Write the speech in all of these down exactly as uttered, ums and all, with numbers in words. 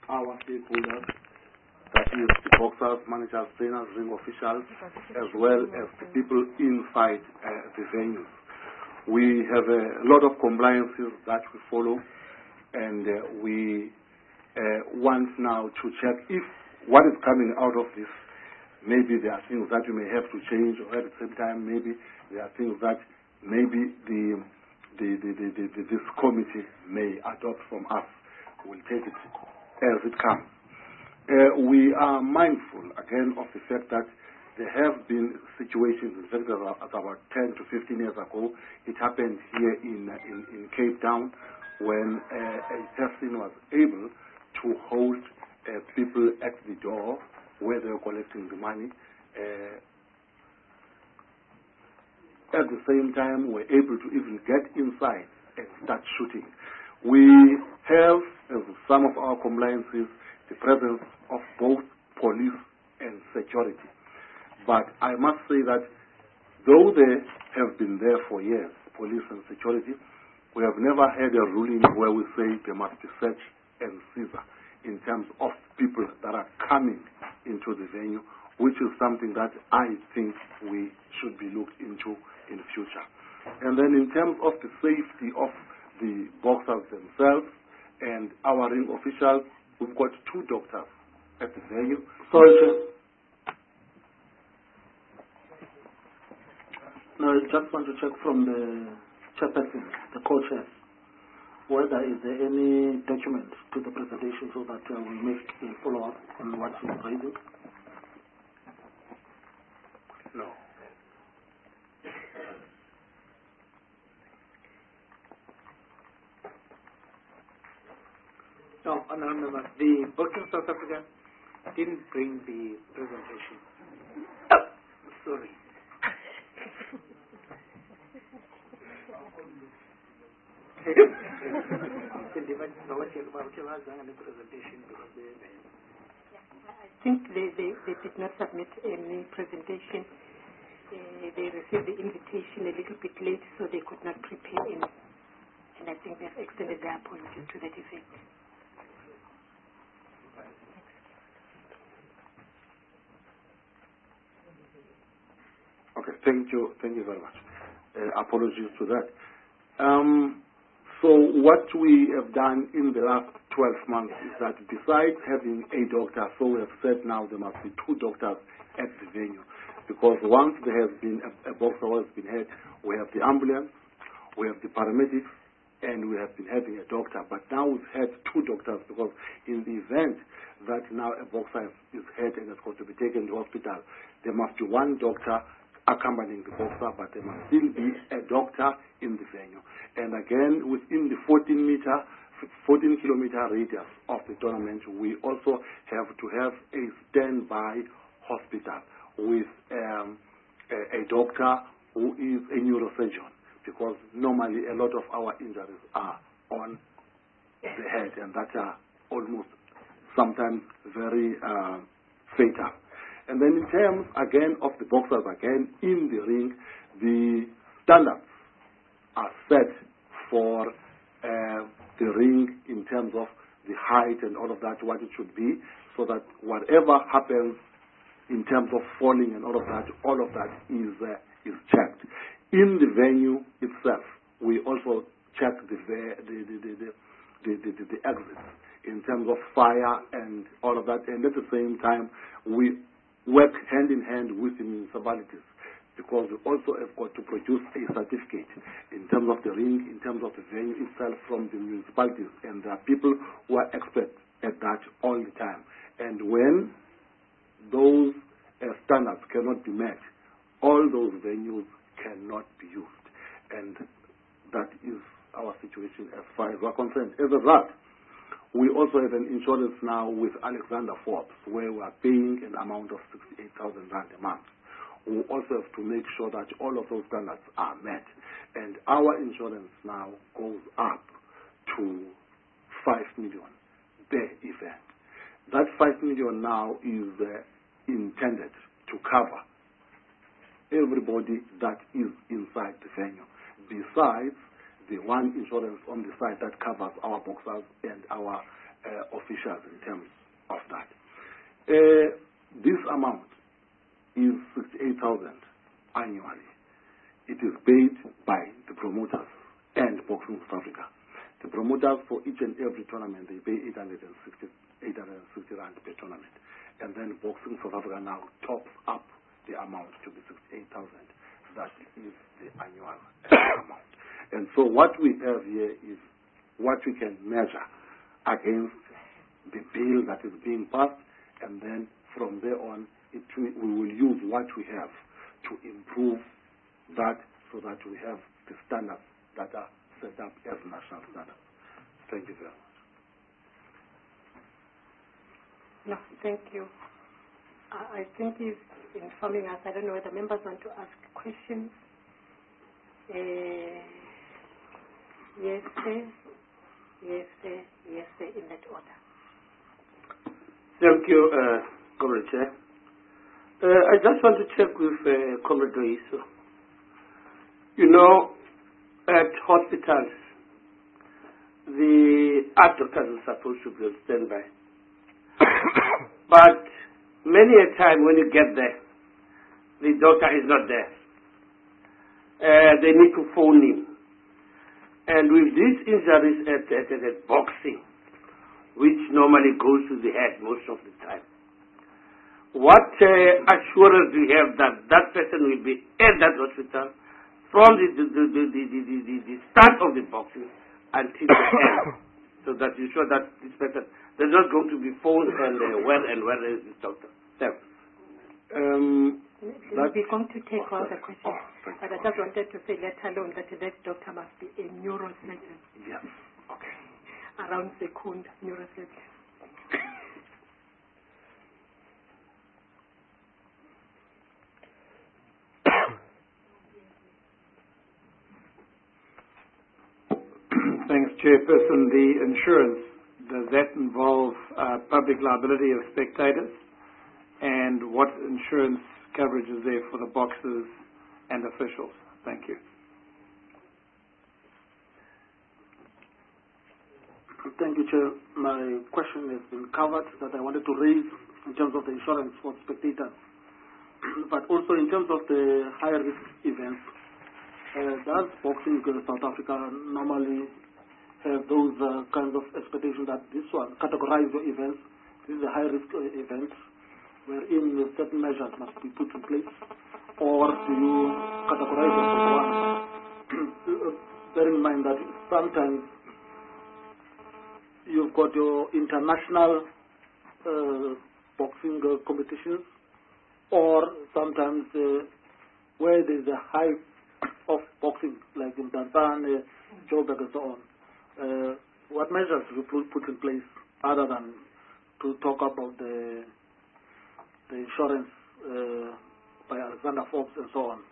our stakeholders, that is the boxers, managers, trainers, ring officials, as well as the people inside uh, the venues. We have a lot of compliances that we follow, and uh, we uh, want now to check if what is coming out of this, maybe there are things that we may have to change, or at the same time, maybe there are things that maybe the, the, the, the, the, the this committee may adopt from us. We'll take it as it comes. Uh, we are mindful, again, of the fact that there have been situations, in fact, about ten to fifteen years ago, it happened here in, in, in Cape Town when uh, a person was able to hold uh, people at the door where they were collecting the money. Uh, at the same time, were able to even get inside and start shooting. We have, as some of our compliances, the presence of both police and security. But I must say that though they have been there for years, police and security, we have never had a ruling where we say there must be search and seizure in terms of people that are coming into the venue, which is something that I think we should be looked into in the future. And then in terms of the safety of the boxers themselves and our ring officials, we've got two doctors at the venue. Sorry, Chair. No, I just want to check from the chairperson, the co-chairs, whether is there any document to the presentation so that uh, we make a follow-up on what he's raising? No. No, Honourable Member, the Boxing South Africa didn't bring the presentation. Oh, sorry. I think they, they, they did not submit any presentation. Uh, they received the invitation a little bit late, so they could not prepare any. And I think they've extended their apologies to that effect. Okay, thank you, thank you very much. Uh, apologies to that. Um, so what we have done in the last twelve months is that besides having a doctor, so we have said now there must be two doctors at the venue, because once there has been a, a boxer who has been hit, we have the ambulance, we have the paramedics, and we have been having a doctor. But now we've had two doctors, because in the event that now a boxer is hit and has got to be taken to hospital, there must be one doctor accompanying the boxer, but there must still be a doctor in the venue. And again, within the fourteen meter, fourteen kilometer radius of the tournament, we also have to have a standby hospital with um, a, a doctor who is a neurosurgeon, because normally a lot of our injuries are on the head, and that are almost sometimes very uh, fatal. And then in terms, again, of the boxers, again, in the ring, the standards are set for uh, the ring in terms of the height and all of that, what it should be, so that whatever happens in terms of falling and all of that, all of that is, uh, is checked. In the venue itself, we also check the, the, the, the, the, the, the, the, the exits in terms of fire and all of that. And at the same time, we work hand in hand with the municipalities, because we also have got to produce a certificate in terms of the ring, in terms of the venue itself from the municipalities. And there are people who are experts at that all the time. And when those uh, standards cannot be met, all those venues cannot be used. And that is our situation as far as we're concerned. As a result, we also have an insurance now with Alexander Forbes, where we are paying an amount of sixty-eight thousand rand a month. We also have to make sure that all of those standards are met. And our insurance now goes up to five million per event. That five million now is uh, intended to cover everybody that is inside the venue, besides the one insurance on the side that covers our boxers and our uh, officials in terms of that. Uh, this amount is sixty-eight thousand annually. It is paid by the promoters and Boxing South Africa. The promoters, for each and every tournament, they pay eight hundred sixty rand per tournament. And then Boxing South Africa now tops up the amount to be sixty-eight thousand. That is the annual amount. And so what we have here is what we can measure against the bill that is being passed, and then from there on, it, we will use what we have to improve that so that we have the standards that are set up as national standards. Thank you very much. No, thank you. I, I think he's informing us. I don't know whether members want to ask questions. Uh, yes, sir. Yes, sir. Yes, sir, in that order. Thank you, uh, Comrade Chair. Uh, I just want to check with uh, Comrade Doiso. You know, at hospitals, the art doctors are supposed to be on standby. But many a time when you get there, the doctor is not there. Uh, they need to phone him. And with these injuries at, at, at, at boxing, which normally goes to the head most of the time, what uh, assurance do you have that that person will be at that hospital from the, the, the, the, the, the, the, the start of the boxing until the end, so that you sure that this person, there's not going to be phoned and uh, where and where is this doctor? Thanks. Um, We're going to take oh, all the questions, oh, but I just wanted to say, let alone that that doctor must be a neurosurgeon. Yes. Okay. Around Secunda, neurosurgeon. Thanks, Chairperson. The insurance, does that involve uh, public liability of spectators? And what insurance coverage is there for the boxers and officials? Thank you. Thank you, Chair. My question has been covered that I wanted to raise in terms of the insurance for spectators, but also in terms of the high-risk events. Uh, does Boxing South Africa normally have those uh, kinds of expectations that this one categorize your events? This is a high-risk uh, event wherein certain measures must be put in place, or do you categorize them as one? Bear in mind that sometimes you've got your international uh, boxing uh, competitions, or sometimes uh, where there's a high of boxing, like in Tanzania, Joburg, and so on. Uh, what measures do you put in place other than to talk about the the insurance uh, by Alexander Forbes and so on?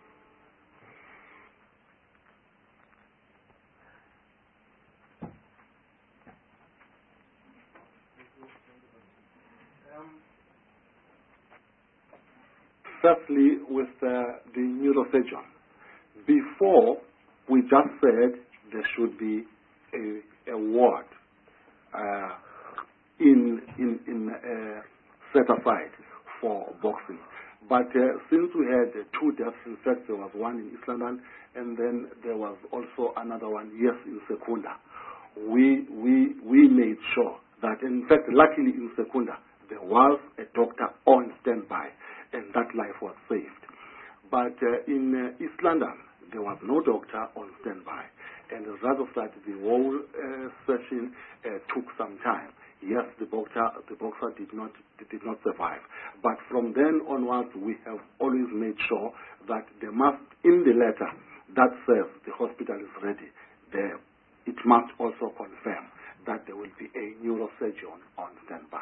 Firstly, with uh, the neurosurgeon. Before, we just said there should be a, a ward uh, in in in uh, set aside for boxing. But uh, since we had uh, two deaths, in fact, there was one in East London, and then there was also another one, yes, in Secunda. We we we made sure that, in fact, luckily in Secunda, there was a doctor on standby, and that life was saved. But uh, in uh, East London, there was no doctor on standby, and as a result of that, the whole uh, session uh, took some time. Yes, the boxer, the boxer did not did not survive, but from then onwards, we have always made sure that there must, in the letter that says the hospital is ready, there it must also confirm that there will be a neurosurgeon on standby.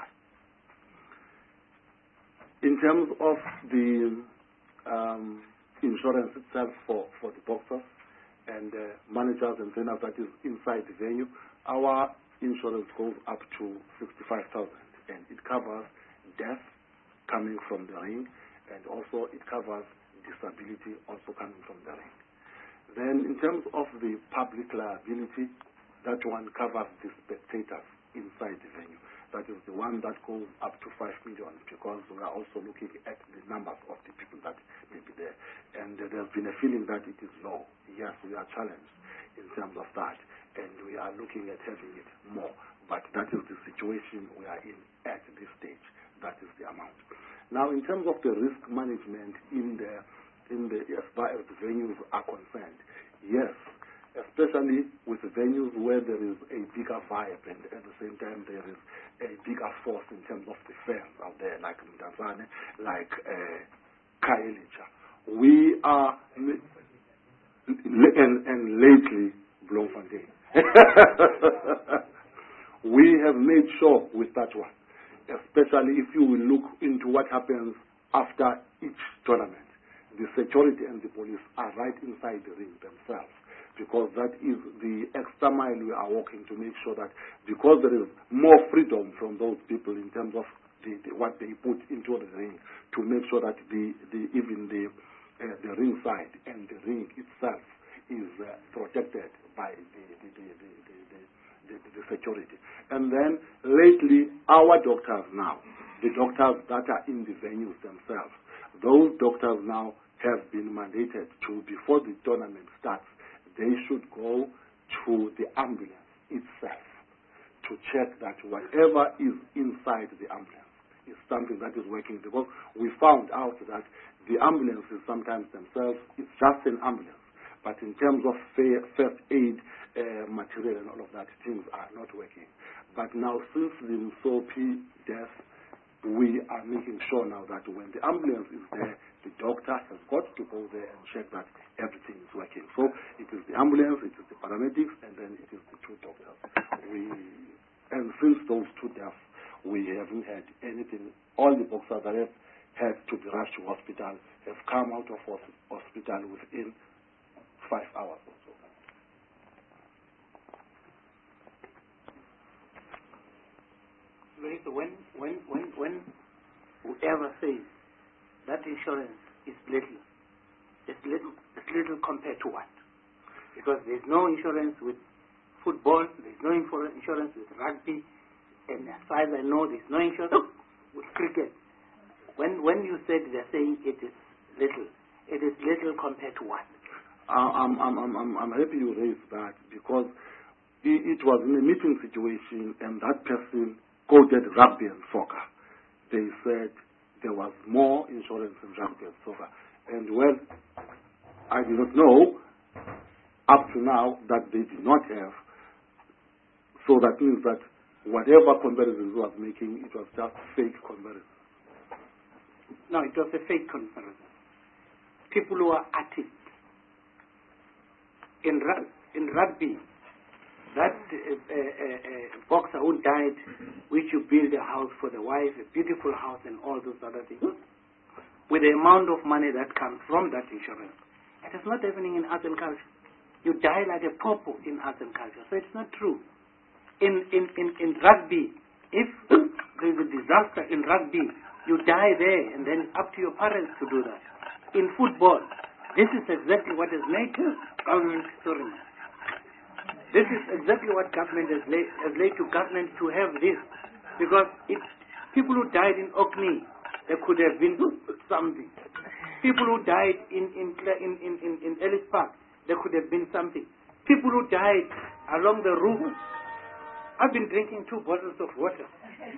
In terms of the um, insurance itself for, for the boxers and uh, managers and trainers that is inside the venue, our insurance goes up to sixty-five thousand, and it covers death coming from the ring, and also it covers disability also coming from the ring. Then in terms of the public liability, that one covers the spectators inside the venue. That is the one that goes up to five million, because we are also looking at the numbers of the people that may be there. And uh, there's been a feeling that it is low. Yes, we are challenged in terms of that, and we are looking at having it more. But that is the situation we are in at this stage. That is the amount. Now, in terms of the risk management in the, in the as far as the venues are concerned, yes, especially with the venues where there is a bigger vibe and at the same time there is a bigger force in terms of the fans out there, like Mtazane, like uh, Kaelija. We are, and, and lately, Bloemfontein. We have made sure with that one, especially if you will look into what happens after each tournament. The security and the police are right inside the ring themselves, because that is the extra mile we are walking to make sure that, because there is more freedom from those people in terms of the, the, what they put into the ring, to make sure that the, the even the uh, the ring side and the ring itself is uh, protected by the the, the, the, the, the, the, the security. And then lately, our doctors now, the doctors that are in the venues themselves, those doctors now have been mandated to, before the tournament starts, they should go to the ambulance itself to check that whatever is inside the ambulance is something that is working, because we found out that the ambulances sometimes themselves, it's just an ambulance, but in terms of first aid uh, material and all of that, things are not working. But now, since the Msopi death, we are making sure now that when the ambulance is there, the doctor has got to go there and check that everything is working. So it is the ambulance, it is the paramedics, and then it is the two doctors. We, and since those two deaths, we haven't had anything. All the boxers that have had to be rushed to hospital have come out of hospital within five hours or so. When, when, when, when whoever says that insurance is little, it's little, it's little compared to what? Because there's no insurance with football, there's no insurance with rugby, and as far as I know, there's no insurance with cricket. When, when you said they're saying it is little, it is little compared to what? Uh, I'm, I'm, I'm, I'm happy you raised that, because it, it was in a meeting situation, and that person quoted rugby and soccer. They said there was more insurance in rugby and soccer. And well, I do not know up to now that they did not have. So that means that whatever comparisons was making, it was just fake comparison. No, it was a fake comparison. People who are artists in, in rugby, that uh, uh, uh, boxer who died, which you build a house for the wife, a beautiful house and all those other things, with the amount of money that comes from that insurance. It is not happening in arts and culture. You die like a pauper in arts and culture. So it's not true. In, in, in, in rugby, if there's a disaster in rugby, you die there and then it's up to your parents to do that. In football, this is exactly what has made government sorry. This is exactly what government has laid, has laid to government to have this. Because if people who died in Orkney, there could have been something. People who died in, in, in, in, in, in Ellis Park, there could have been something. People who died along the route. I've been drinking two bottles of water.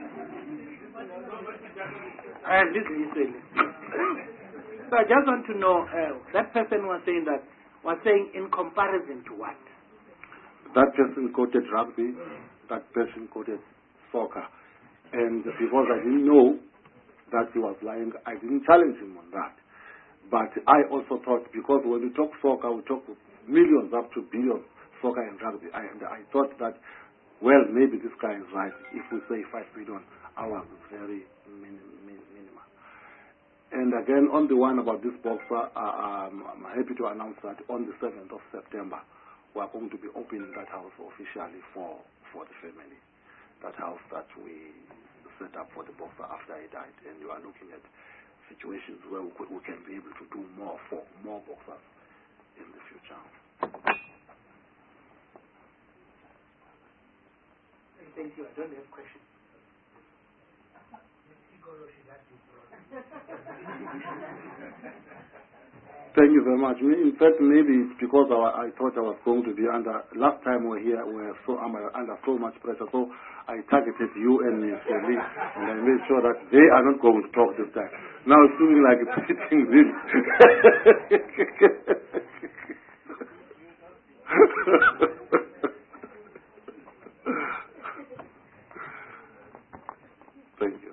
And this is So I just want to know, uh, that person was saying that, was saying in comparison to what? That person quoted rugby, that person quoted soccer. And because I didn't know that he was lying, I didn't challenge him on that. But I also thought, because when we talk soccer, we talk millions up to billions, soccer and rugby. I, and I thought that, well, maybe this guy is right. If we say five billion, ours is very min, min, minimal. And again, on the one about this boxer, uh, um, I'm happy to announce that on the seventh of September, we are going to be opening that house officially for, for the family. That house that we set up for the boxer after he died. And we are looking at situations where we, could, we can be able to do more for more boxers in the future. Thank you. I don't have questions. Thank you very much. In fact, maybe it's because I, I thought I was going to be under, last time we were here, we were so, I'm under so much pressure, so I targeted you and Mister Lee, and I made sure that they are not going to talk this time. Now it's looking like it's hitting this. Thank you.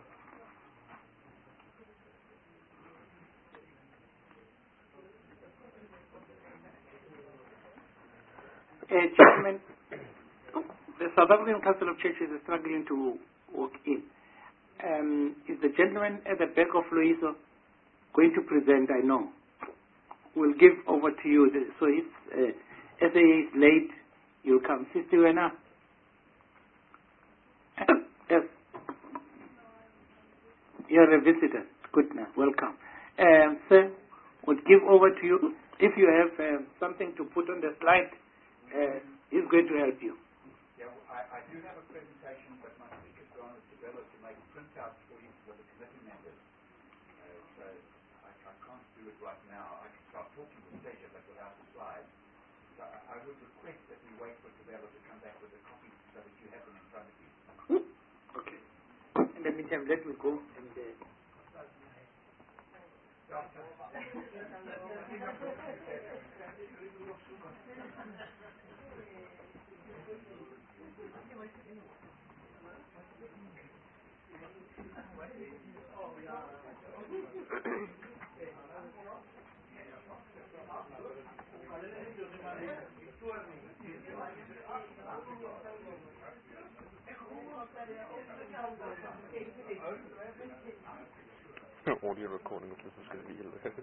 Uh, Chairman, the South African Council of Churches is struggling to walk in. Um, is the gentleman at the back of Loiso going to present? I know. We'll give over to you. So if uh, S A is late, you'll come. Sister Wena? Yes. You're a visitor. Good now. Welcome. Um, sir, we'll give over to you. If you have um, something to put on the slide, uh, he's going to help you. Yeah, well, I, I do have a presentation, but my speaker's gone to develop to make printouts for you for the committee members. Uh, so I, I can't do it right now. I can start talking with pleasure, but without the slides. So I, I would request that we wait for Tabella to come back with a copy so that you have them in front of you. Okay. In the meantime, let me go and. Uh, Audio recording of this is going to be hilarious.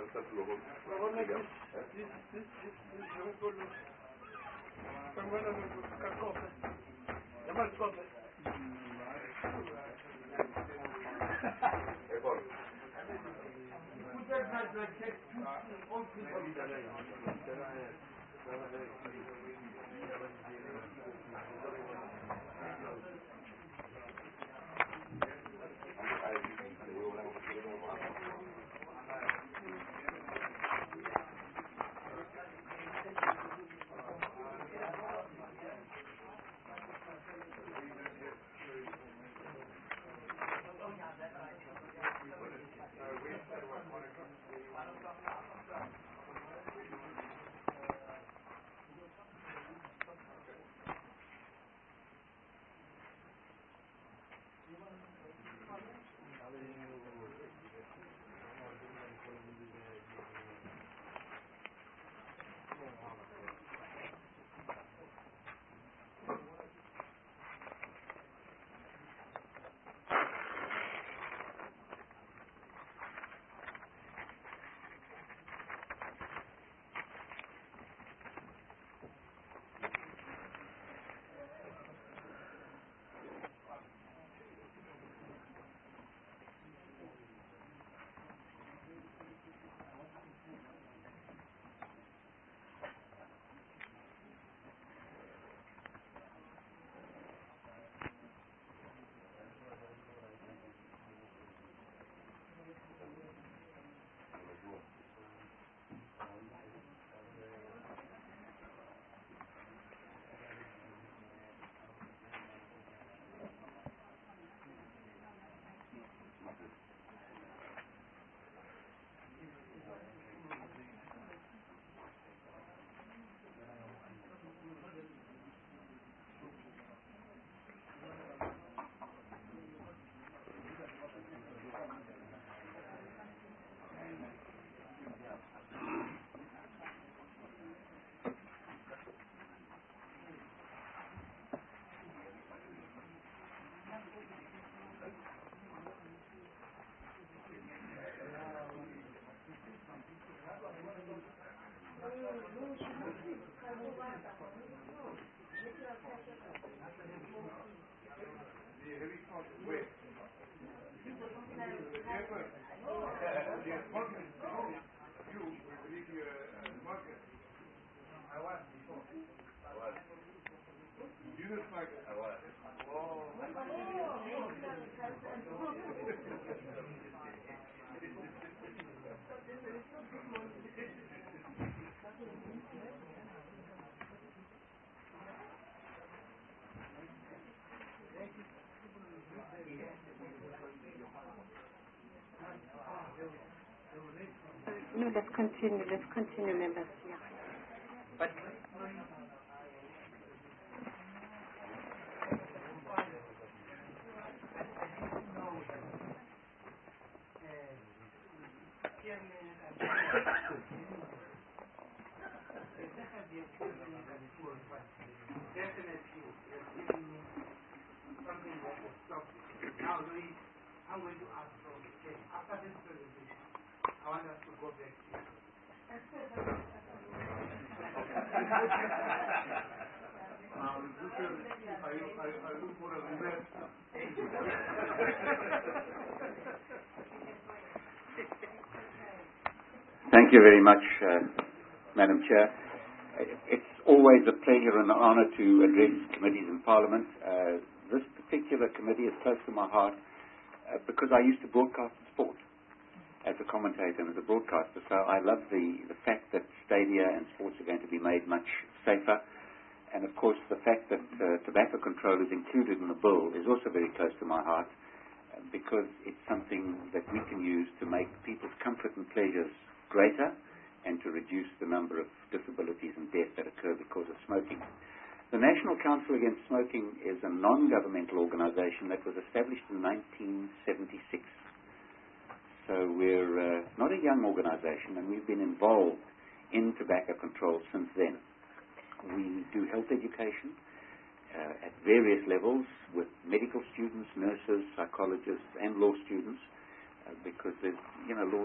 No, let's continue. Let's continue, members. Yeah. But Now, Louis, I'm going to ask from the chair. After this presentation, I want us to go back to you. um, Richard, are you, are, are you for a rematch? Thank you very much, uh, Madam Chair. It's always a pleasure and an honor to address committees in Parliament. Uh, this particular committee is close to my heart uh, because I used to broadcast sport as a commentator and as a broadcaster. So I love the, the fact that stadia and sports are going to be made much safer. And of course, the fact that uh, tobacco control is included in the bill is also very close to my heart uh, because it's something that we can use to make people's comfort and pleasures greater and to reduce the number of disabilities and death that occur because of smoking. The National Council Against Smoking is a non-governmental organization that was established in nineteen seventy-six. So we're uh, not a young organization, and we've been involved in tobacco control since then. We do health education uh, at various levels with medical students, nurses, psychologists, and law students uh, because there's, you know, laws are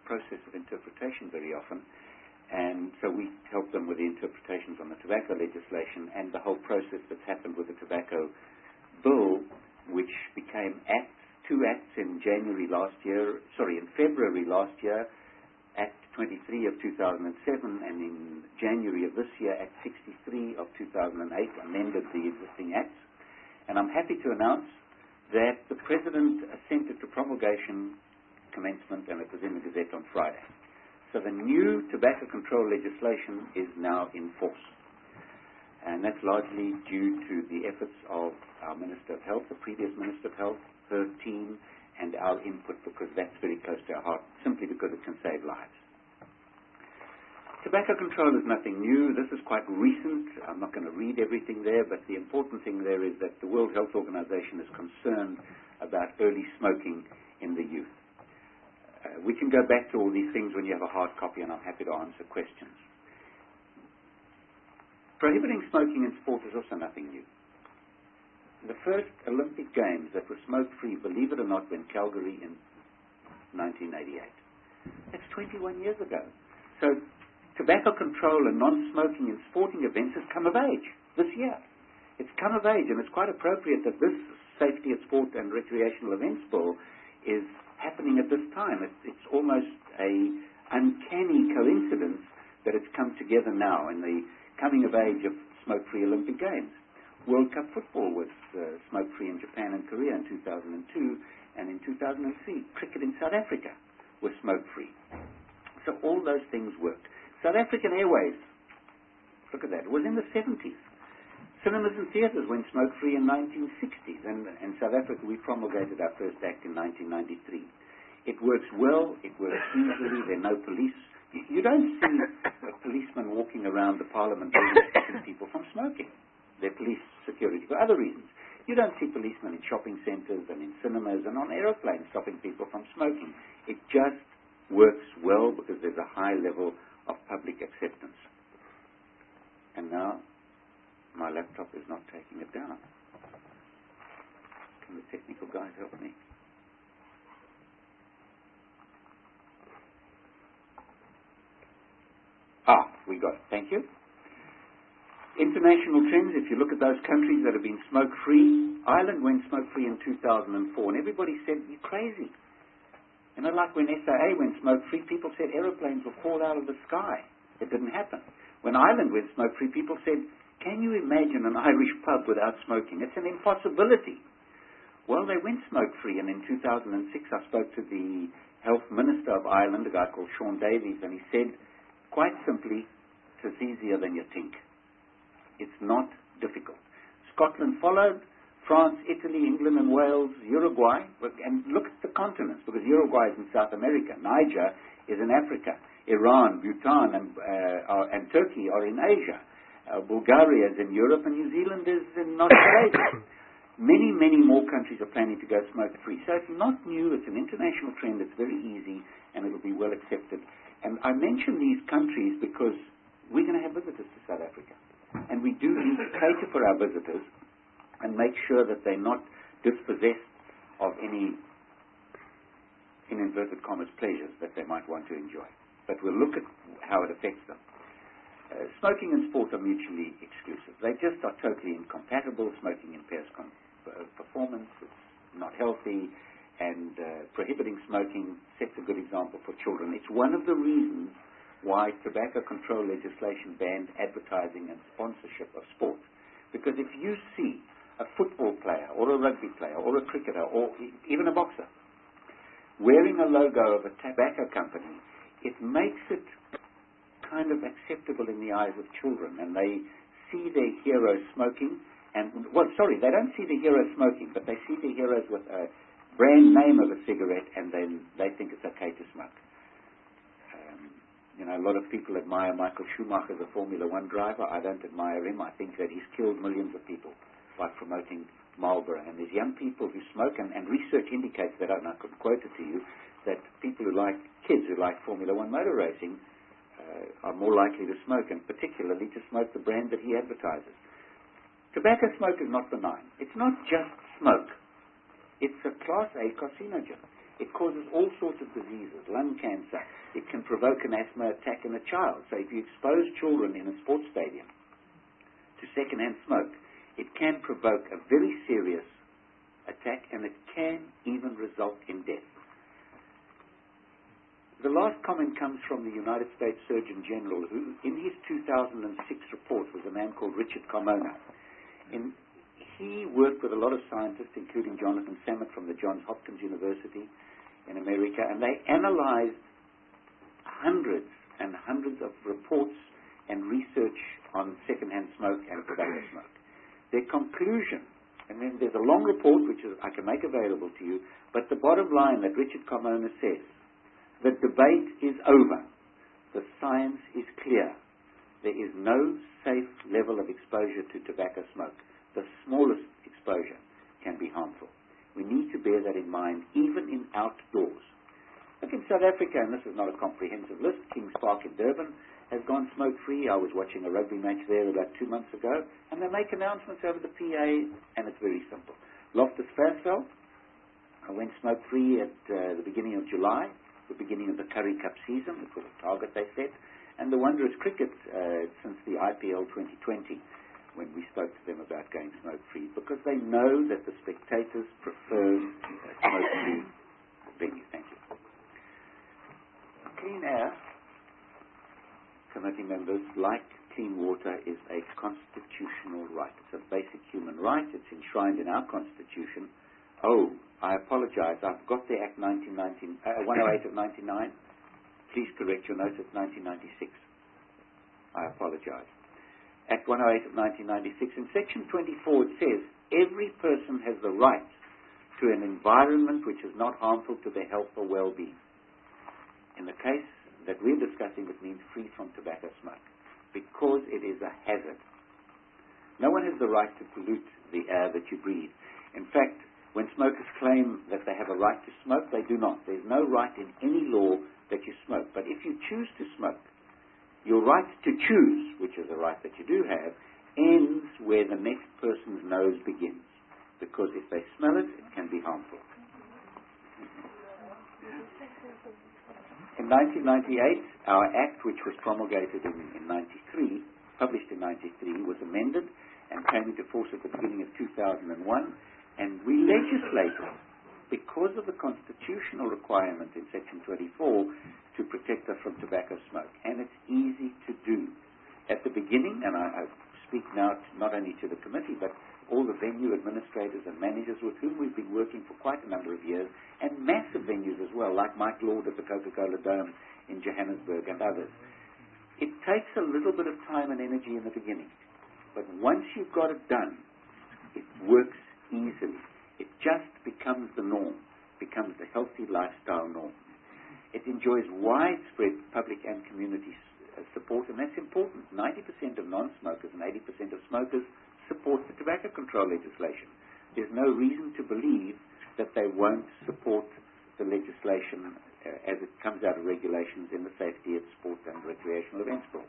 process of interpretation very often. And so we help them with the interpretations on the tobacco legislation and the whole process that's happened with the tobacco bill, which became acts, two acts in January last year, sorry, in February last year, Act twenty-three of two thousand seven, and in January of this year, Act sixty-three of two thousand eight amended the existing acts. And I'm happy to announce that the President assented to promulgation commencement, and it was in the Gazette on Friday. So the new tobacco control legislation is now in force. And that's largely due to the efforts of our Minister of Health, the previous Minister of Health, her team, and our input, because that's very close to our heart, simply because it can save lives. Tobacco control is nothing new. This is quite recent. I'm not going to read everything there, but the important thing there is that the World Health Organization is concerned about early smoking in the youth. Uh, we can go back to all these things when you have a hard copy, and I'm happy to answer questions. Prohibiting smoking in sport is also nothing new. The first Olympic Games that were smoke-free, believe it or not, were in Calgary in nineteen eighty-eight. That's twenty-one years ago. So tobacco control and non-smoking in sporting events has come of age this year. It's come of age, and it's quite appropriate that this Safety at Sport and Recreational Events Bill is happening at this time. It's, it's almost a uncanny coincidence that it's come together now in the coming of age of smoke-free Olympic Games. World Cup football was uh, smoke-free in Japan and Korea in two thousand two, and in two thousand three, cricket in South Africa was smoke-free. So all those things worked. South African Airways, look at that, it was in the seventies. Cinemas and theatres went smoke-free in nineteen sixties, and in South Africa we promulgated our first act in nineteen ninety-three. It works well, it works easily, there are no police. You, you don't see a policeman walking around the Parliament stopping people from smoking. They're police security for other reasons. You don't see policemen in shopping centres and in cinemas and on aeroplanes stopping people from smoking. It just works well because there's a high level of public acceptance. And now my laptop is not taking it down. Can the technical guys help me? Ah, we got it. Thank you. International trends, if you look at those countries that have been smoke-free, Ireland went smoke-free in two thousand four, and everybody said, you're crazy. You know, like when S A A went smoke-free, people said aeroplanes will fall out of the sky. It didn't happen. When Ireland went smoke-free, people said, can you imagine an Irish pub without smoking? It's an impossibility. Well, they went smoke-free, and in two thousand six, I spoke to the Health Minister of Ireland, a guy called Sean Davies, and he said, quite simply, it's easier than you think. It's not difficult. Scotland followed, France, Italy, England and Wales, Uruguay, and look at the continents, because Uruguay is in South America, Niger is in Africa, Iran, Bhutan and, uh, are, and Turkey are in Asia, uh, Bulgaria is in Europe, and New Zealand is in Australasia. Many, many more countries are planning to go smoke-free. So it's not new, it's an international trend, it's very easy, and it'll be well accepted. And I mention these countries because we're going to have visitors to South Africa. And we do need to cater for our visitors and make sure that they're not dispossessed of any, in inverted commas, pleasures that they might want to enjoy. But we'll look at how it affects them. Uh, smoking and sport are mutually exclusive. They just are totally incompatible. Smoking impairs com- uh, performance. It's not healthy. And uh, prohibiting smoking sets a good example for children. It's one of the reasons why tobacco control legislation banned advertising and sponsorship of sport. Because if you see a football player or a rugby player or a cricketer or e- even a boxer wearing a logo of a tobacco company, it makes it kind of acceptable in the eyes of children, and they see their heroes smoking, and, well, sorry, they don't see the hero smoking, but they see the heroes with a brand name of a cigarette, and then they think it's okay to smoke. You know, a lot of people admire Michael Schumacher, the Formula One driver. I don't admire him. I think that he's killed millions of people by promoting Marlboro. And there's young people who smoke, and, and research indicates that, and I could quote it to you, that people who like, kids who like Formula One motor racing uh, are more likely to smoke, and particularly to smoke the brand that he advertises. Tobacco smoke is not benign. It's not just smoke. It's a Class A carcinogen. It causes all sorts of diseases, lung cancer. It can provoke an asthma attack in a child. So if you expose children in a sports stadium to secondhand smoke, it can provoke a very serious attack, and it can even result in death. The last comment comes from the United States Surgeon General, who, in his two thousand six report, was a man called Richard Carmona. In, he worked with a lot of scientists, including Jonathan Samet from the Johns Hopkins University in America, and they analyzed hundreds and hundreds of reports and research on secondhand smoke and tobacco smoke. Their conclusion, and then there's a long report which is, I can make available to you, but the bottom line that Richard Carmona says, the debate is over. The science is clear. There is no safe level of exposure to tobacco smoke. The smallest exposure can be harmful. We need to bear that in mind, even in outdoors. Look, in South Africa, and this is not a comprehensive list, Kings Park in Durban has gone smoke-free. I was watching a rugby match there about two months ago, and they make announcements over the P A, and it's very simple. Loftus Versfeld, I went smoke-free at uh, the beginning of July, the beginning of the Currie Cup season. It was a target they set. And the Wanderers cricket uh, since the I P L twenty twenty, when we spoke to them about going smoke-free, because they know that the spectators prefer a smoke-free venue. Thank you. Clean air, committee members, like clean water, is a constitutional right. It's a basic human right. It's enshrined in our Constitution. Oh, I apologize. I've got the Act nineteen ninety, uh, one oh eight of ninety-nine. Please correct your note. It's nineteen ninety-six. I apologize. Act one oh eight of nineteen ninety-six. In Section twenty-four, it says, every person has the right to an environment which is not harmful to their health or well-being. In the case that we're discussing, it means free from tobacco smoke, because it is a hazard. No one has the right to pollute the air that you breathe. In fact, when smokers claim that they have a right to smoke, they do not. There's no right in any law that you smoke. But if you choose to smoke, your right to choose, which is a right that you do have, ends where the next person's nose begins. Because if they smell it, it can be harmful. In nineteen ninety-eight, our Act, which was promulgated in, in ninety-three, published in ninety-three, was amended and came into force at the beginning of two thousand one. And we legislated, because of the constitutional requirement in Section twenty-four, to protect us from tobacco smoke. And it's easy to do. At the beginning, and I, I speak now not only to the committee, but all the venue administrators and managers with whom we've been working for quite a number of years, and massive venues as well, like Mike Lord at the Coca-Cola Dome in Johannesburg and others. It takes a little bit of time and energy in the beginning, but once you've got it done, it works easily. It just becomes the norm, becomes the healthy lifestyle norm. It enjoys widespread public and community uh, support, and that's important. ninety percent of non-smokers and eighty percent of smokers support the tobacco control legislation. There's no reason to believe that they won't support the legislation uh, as it comes out of regulations in the Safety at Sport and Recreational Events Bill.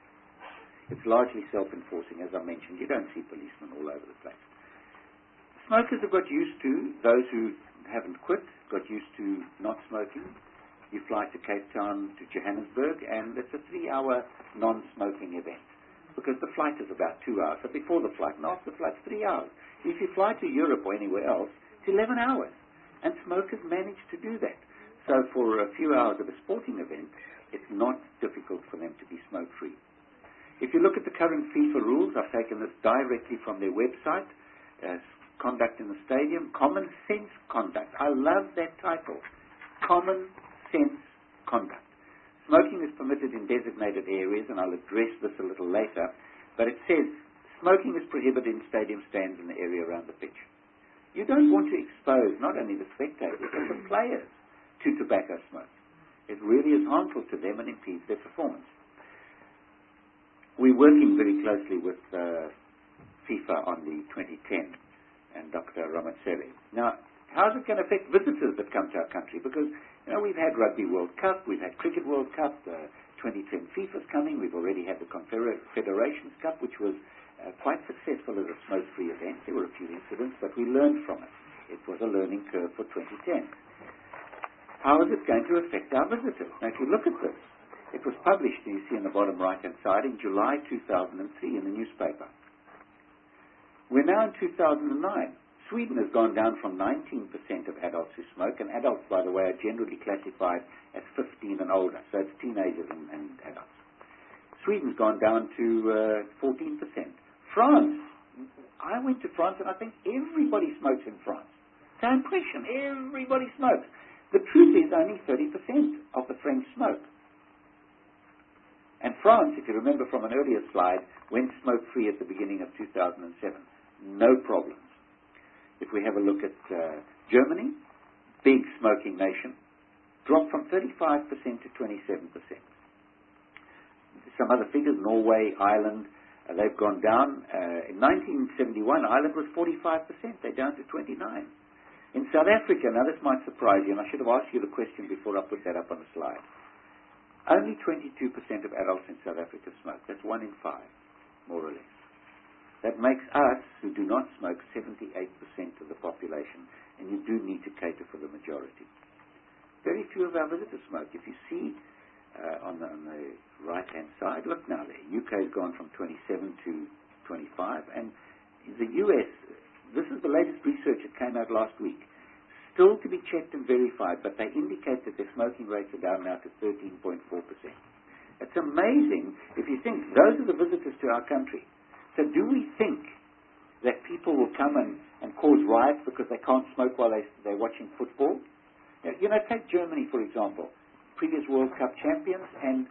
It's largely self-enforcing, as I mentioned. You don't see policemen all over the place. Smokers have got used to, those who haven't quit, got used to not smoking. You fly to Cape Town, to Johannesburg, and it's a three-hour non-smoking event, because the flight is about two hours. So before the flight and after the flight, three hours. If you fly to Europe or anywhere else, it's eleven hours. And smokers manage to do that. So for a few hours of a sporting event, it's not difficult for them to be smoke-free. If you look at the current FIFA rules, I've taken this directly from their website, uh, Conduct in the Stadium, Common Sense Conduct. I love that title, Common Sense Conduct. Smoking is permitted in designated areas, and I'll address this a little later, but it says smoking is prohibited in stadium stands in the area around the pitch. You don't want to expose not only the spectators, but the players to tobacco smoke. It really is harmful to them and impedes their performance. We're working very closely with uh, FIFA on the twenty ten and Doctor Ramatsele. Now, how's it going to affect visitors that come to our country? Because, you know, we've had Rugby World Cup, we've had Cricket World Cup, uh, twenty ten FIFA's coming, we've already had the Confederations Cup, which was uh, quite successful as a smoke-free event. There were a few incidents, but we learned from it. It was a learning curve for twenty ten. how is it going to affect our visitors? Now, if you look at this, it was published, you see on the bottom right-hand side, in July two thousand three in the newspaper. We're now in two thousand nine. Sweden has gone down from nineteen percent of adults who smoke, and adults, by the way, are generally classified as fifteen and older, so it's teenagers and, and adults. Sweden's gone down to uh, fourteen percent. France, I went to France and I think everybody smokes in France. Same impression, everybody smokes. The truth is only thirty percent of the French smoke. And France, if you remember from an earlier slide, went smoke-free at the beginning of two thousand seven. No problems. If we have a look at uh, Germany, big smoking nation, dropped from thirty-five percent to twenty-seven percent. Some other figures, Norway, Ireland, uh, they've gone down. Uh, in nineteen seventy-one, Ireland was forty-five percent. They're down to twenty-nine. In South Africa, now this might surprise you, and I should have asked you the question before I put that up on the slide. Only twenty-two percent of adults in South Africa smoke. That's one in five, more or less. That makes us, who do not smoke, seventy-eight percent of the population, and you do need to cater for the majority. Very few of our visitors smoke. If you see uh, on the, on the right-hand side, look now there. U K has gone from twenty-seven to twenty-five, and the U S, this is the latest research that came out last week, still to be checked and verified, but they indicate that their smoking rates are down now to thirteen point four percent. It's amazing if you think those are the visitors to our country. So do we think that people will come and, and cause riots because they can't smoke while they, they're watching football? You know, take Germany, for example, previous World Cup champions, and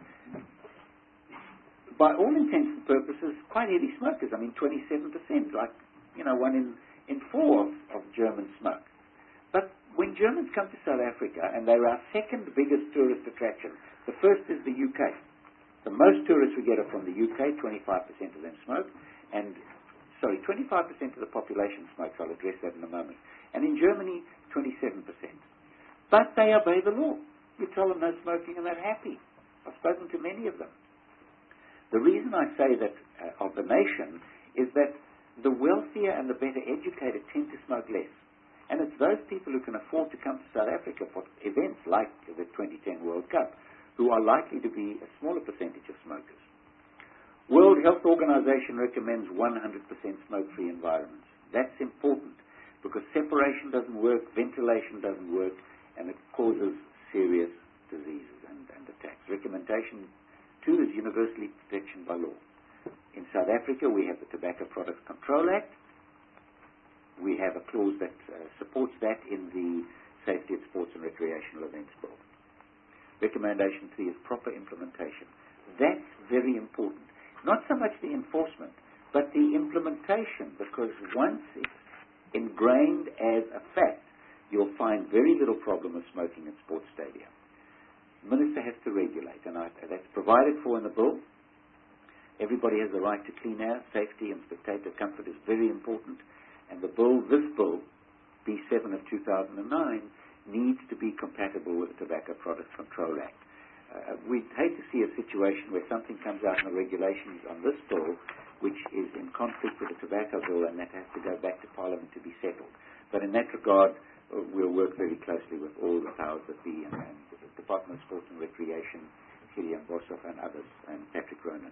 by all intents and purposes, quite heavy smokers. I mean, twenty-seven percent, like, you know, one in, in four of, of Germans smoke. But when Germans come to South Africa, and they're our second biggest tourist attraction, the first is the U K. The most tourists we get are from the U K, twenty-five percent of them smoke, and, sorry, twenty-five percent of the population smokes, I'll address that in a moment. And in Germany, twenty-seven percent. But they obey the law. You tell them no smoking and they're happy. I've spoken to many of them. The reason I say that uh, of the nation is that the wealthier and the better educated tend to smoke less. And it's those people who can afford to come to South Africa for events like the twenty ten World Cup who are likely to be a smaller percentage of smokers. World Health Organization recommends one hundred percent smoke-free environments. That's important because separation doesn't work, ventilation doesn't work, and it causes serious diseases and, and attacks. Recommendation two is universally protection by law. In South Africa, we have the Tobacco Products Control Act. We have a clause that uh, supports that in the Safety at Sports and Recreational Events Bill. Recommendation three is proper implementation. That's very important. Not so much the enforcement, but the implementation, because once it's ingrained as a fact, you'll find very little problem with smoking in sports stadia. The minister has to regulate, and I, that's provided for in the bill. Everybody has the right to clean air. Safety and spectator comfort is very important. And the bill, this bill, B seven of two thousand nine, needs to be compatible with the Tobacco Products Control Act. Uh, we'd hate to see a situation where something comes out in the regulations on this bill which is in conflict with the tobacco bill, and that has to go back to Parliament to be settled. But in that regard, uh, we'll work very closely with all the powers that be, and, and the Department of Sport and Recreation, Gillian Boshoff and others, and Patrick Ronan.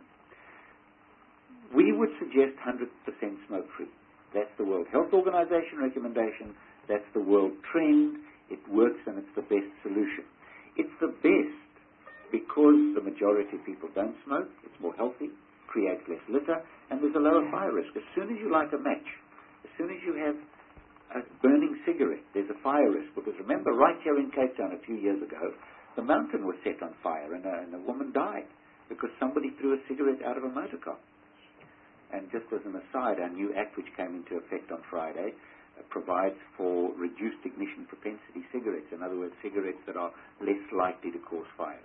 We would suggest one hundred percent smoke-free. That's the World Health Organization recommendation. That's the world trend. It works, and it's the best solution. It's the best because the majority of people don't smoke. It's more healthy, creates less litter, and there's a lower fire risk. As soon as you light a match, as soon as you have a burning cigarette, there's a fire risk. Because remember, right here in Cape Town a few years ago, the mountain was set on fire, and a, and a woman died because somebody threw a cigarette out of a motor car. And just as an aside, our new act, which came into effect on Friday, uh, provides for reduced ignition propensity cigarettes. In other words, cigarettes that are less likely to cause fires.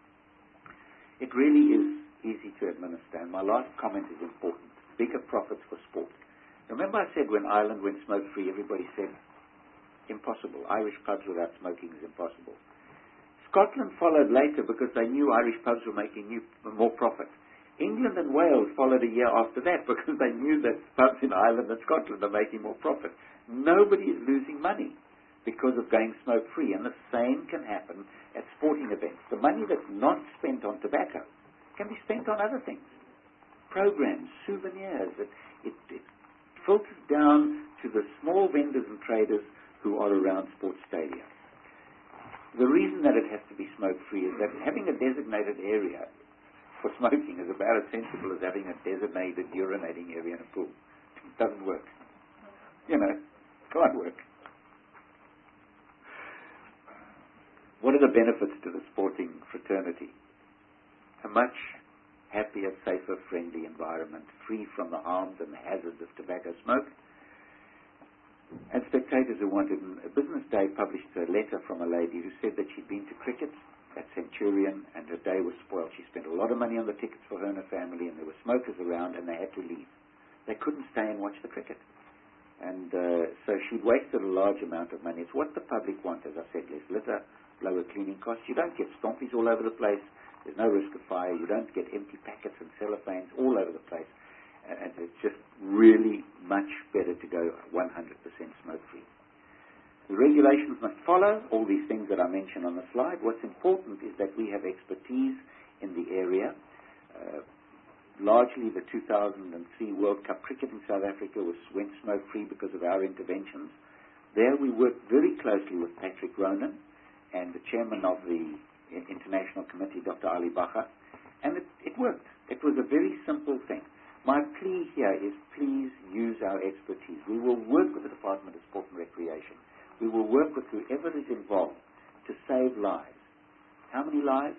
It really is easy to administer. And my last comment is important. Bigger profits for sport. Remember I said when Ireland went smoke-free, everybody said, impossible. Irish pubs without smoking is impossible. Scotland followed later because they knew Irish pubs were making new, more profit. England and Wales followed a year after that because they knew that pubs in Ireland and Scotland are making more profit. Nobody is losing money. because of going smoke-free. And the same can happen at sporting events. The money that's not spent on tobacco can be spent on other things. Programs, souvenirs. It, it, it filters down to the small vendors and traders who are around sports stadia. The reason that it has to be smoke-free is that having a designated area for smoking is about as sensible as having a designated urinating area in a pool. It doesn't work. You know, can't work. What are the benefits to the sporting fraternity? A much happier, safer, friendly environment, free from the harms and the hazards of tobacco smoke. And spectators who wanted, a Business Day published a letter from a lady who said that she'd been to cricket at Centurion and her day was spoiled. She spent a lot of money on the tickets for her and her family, and there were smokers around and they had to leave. They couldn't stay and watch the cricket. And uh, so she'd wasted a large amount of money. It's what the public want, as I said, less litter, lower cleaning costs. You don't get stompies all over the place. There's no risk of fire. You don't get empty packets and cellophanes all over the place. And it's just really much better to go one hundred percent smoke-free. The regulations must follow all these things that I mentioned on the slide. What's important is that we have expertise in the area. Uh, largely the two thousand three World Cup cricket in South Africa was, went smoke-free because of our interventions. There we worked very closely with Patrick Ronan and the chairman of the International Committee, Doctor Ali Bacher, and it, it worked. It was a very simple thing. My plea here is please use our expertise. We will work with the Department of Sport and Recreation. We will work with whoever is involved to save lives. How many lives?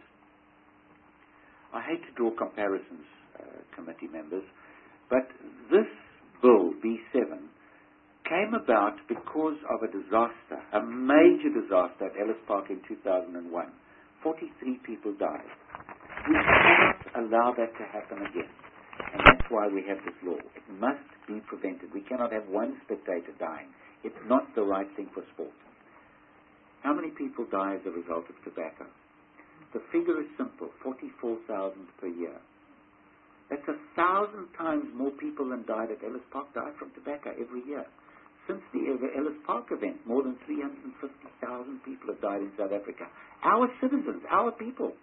I hate to draw comparisons, uh, committee members, but this bill, B seven, came about because of a disaster, a major disaster at Ellis Park in two thousand one. forty-three people died. We cannot allow that to happen again. And that's why we have this law. It must be prevented. We cannot have one spectator dying. It's not the right thing for sport. How many people die as a result of tobacco? The figure is simple, forty-four thousand per year. That's a thousand times more people than died at Ellis Park died from tobacco every year. Since the Ellis Park event, more than three hundred fifty thousand people have died in South Africa. Our citizens, our people,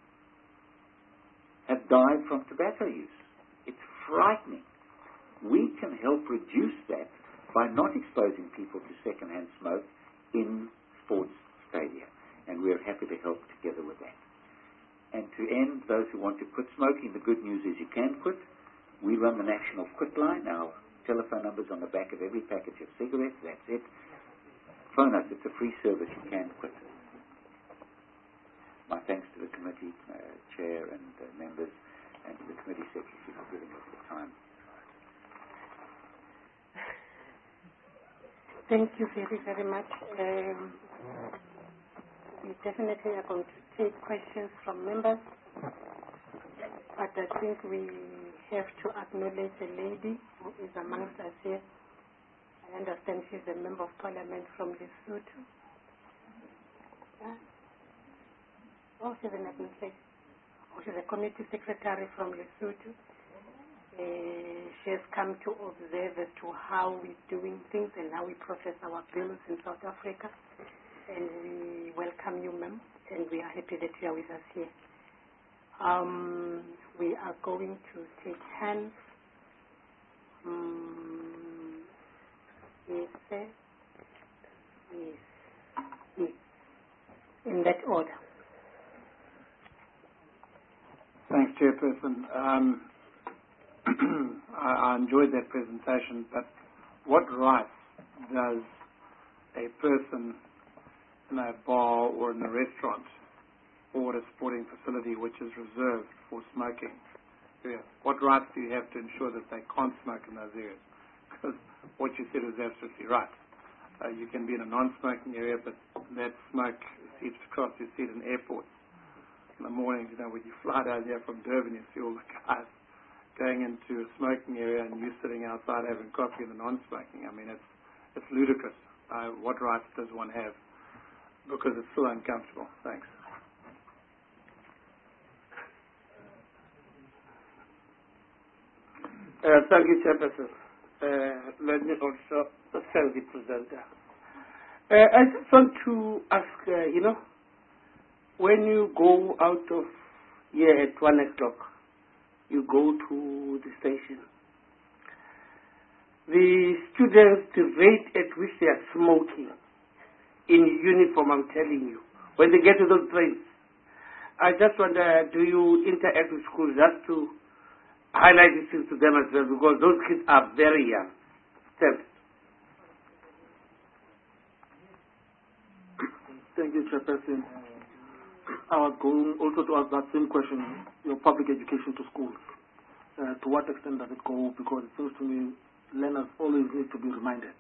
have died from tobacco use. It's frightening. We can help reduce that by not exposing people to secondhand smoke in sports stadia. And we're happy to help together with that. And to end, those who want to quit smoking, the good news is you can quit. We run the National Quit Line. Our telephone number's on the back of every package of cigarettes. That's it. Phone us. It's a free service. You can quit. My thanks to the committee uh, chair and uh, members, and to the committee secretary for giving us the time. Thank you very, very much. Um, we definitely are going to take questions from members, but I think we have to acknowledge a lady who is amongst us here. I understand she's a member of parliament from Lesotho. Yeah. Oh, she's an administrator. Oh, she's a community secretary from Lesotho. Uh, she has come to observe as to how we're doing things and how we process our bills in South Africa. And we welcome you, ma'am, and we are happy that you are with us here. Um, we are going to take hands. Um, yes, sir. Yes. Yes. In that order. Thanks, Chairperson. Um, I, I enjoyed that presentation, but what rights does a person in a bar or in a restaurant or at a sporting facility which is reserved for smoking, yeah, what rights do you have to ensure that they can't smoke in those areas? Because what you said is absolutely right. Uh, you can be in a non-smoking area, but that smoke seeps across. You see it in airports. In the mornings, you know, when you fly down here from Durban, you see all the guys going into a smoking area and you sitting outside having coffee in the non-smoking. I mean, it's it's ludicrous. Uh, what rights does one have? Because it's so uncomfortable. Thanks. Uh, thank you, Chairperson. Uh, let me also thank the presenter. Uh, I just want to ask, uh, you know, when you go out of here at one o'clock, you go to the station. The students, the rate at which they are smoking in uniform, I'm telling you, when they get to those trains, I just wonder, do you interact with schools just to highlight this to them as well, because those kids are very young. Thanks. Thank you, Chairperson. I was going also to ask that same question, your public education to schools. Uh, to what extent does it go? Because it seems to me learners always need to be reminded.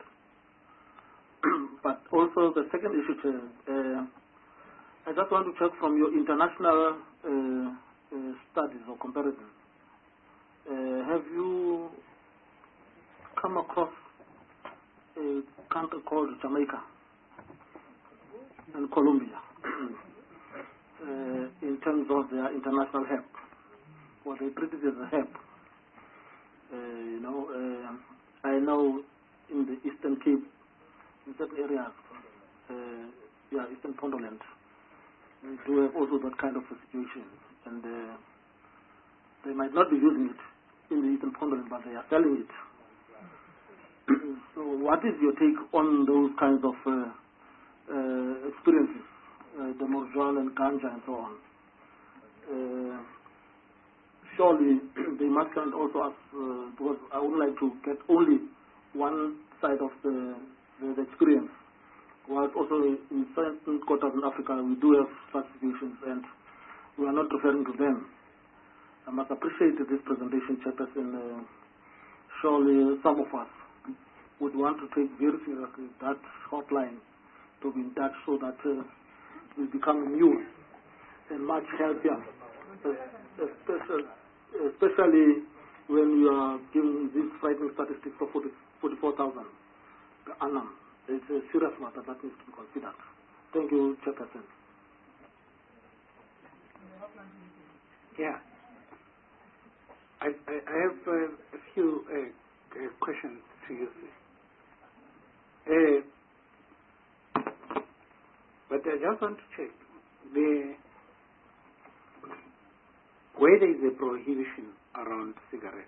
But also the second issue, Chair, uh, I just want to check from your international uh, uh, studies or comparisons. Uh, have you come across a country called Jamaica and Colombia uh, in terms of their international help? Well, they treat it as a help. Uh, you know, uh, I know in the Eastern Cape, in certain areas, uh, yeah, Eastern Pondoland, we do have also that kind of a situation, and uh, they might not be using it in the Eastern Pondoland, but they are selling it. So, what is your take on those kinds of uh, uh, experiences, uh, the Morjan and Ganja and so on? Uh, surely they must kind also ask, uh, because I would like to get only one side of the, the, the experience. While also in certain quarters in Africa we do have such situations and we are not referring to them. I must appreciate this presentation, Chairperson. Uh, surely some of us would want to take very seriously that hotline to be in touch so that uh, we become immune and much healthier, especially, especially when you are giving these frightening statistics of forty-four thousand per annum. It's a serious matter that needs to be considered. Thank you, Chairperson. Yeah. I, I, I have uh, a few uh, uh, questions to you. Uh, but I just want to check the where there is a prohibition around cigarette.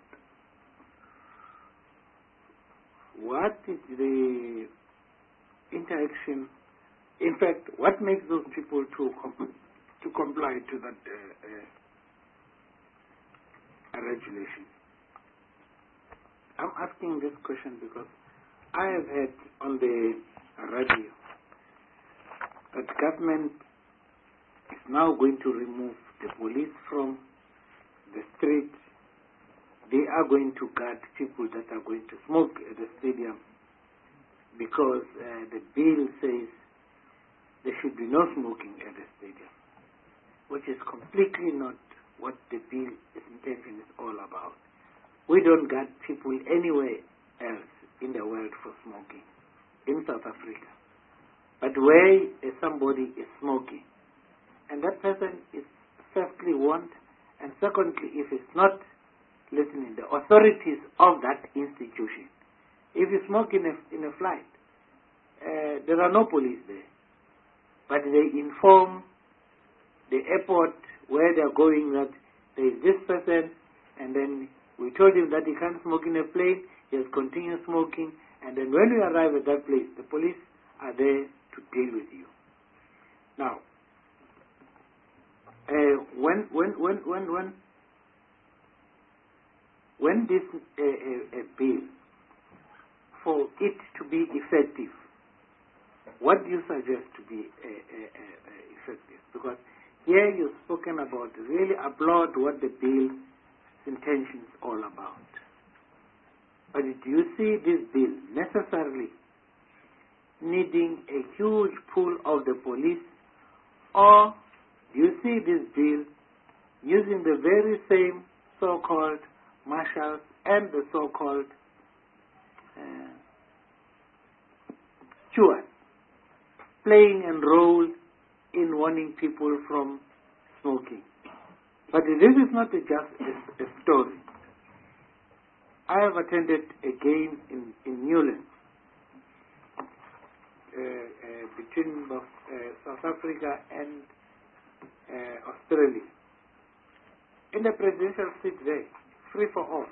What is the interaction? In fact, what makes those people to com- to comply to that uh, uh, regulation? I'm asking this question because I have heard on the radio that government is now going to remove the police from the street. They are going to guard people that are going to smoke at the stadium because uh, the bill says there should be no smoking at the stadium, which is completely not what the bill's intention is all about. We don't guard people anywhere else in the world for smoking, in South Africa. But where somebody is smoking, and that person is firstly warned, and secondly, if it's not listening, the authorities of that institution, if you smoke in a, in a flight, uh, there are no police there, but they inform the airport where they're going that there is this person, and then we told him that he can't smoke in a plane, he has continued smoking, and then when we arrive at that place, the police are there to deal with you. Now, uh, when, when, when, when, when, when this uh, uh, uh, bill, for it to be effective, what do you suggest to be uh, uh, uh, effective? Because here you've spoken about, really applaud what the bill's intention is all about. But do you see this bill necessarily needing a huge pull of the police, or do you see this bill using the very same so-called marshals and the so-called uh, stewards playing a role in warning people from smoking? But this is not a just a, a story. I have attended a game in, in Newlands. Uh, uh, Africa and uh, Australia. In the presidential seat there, free for all.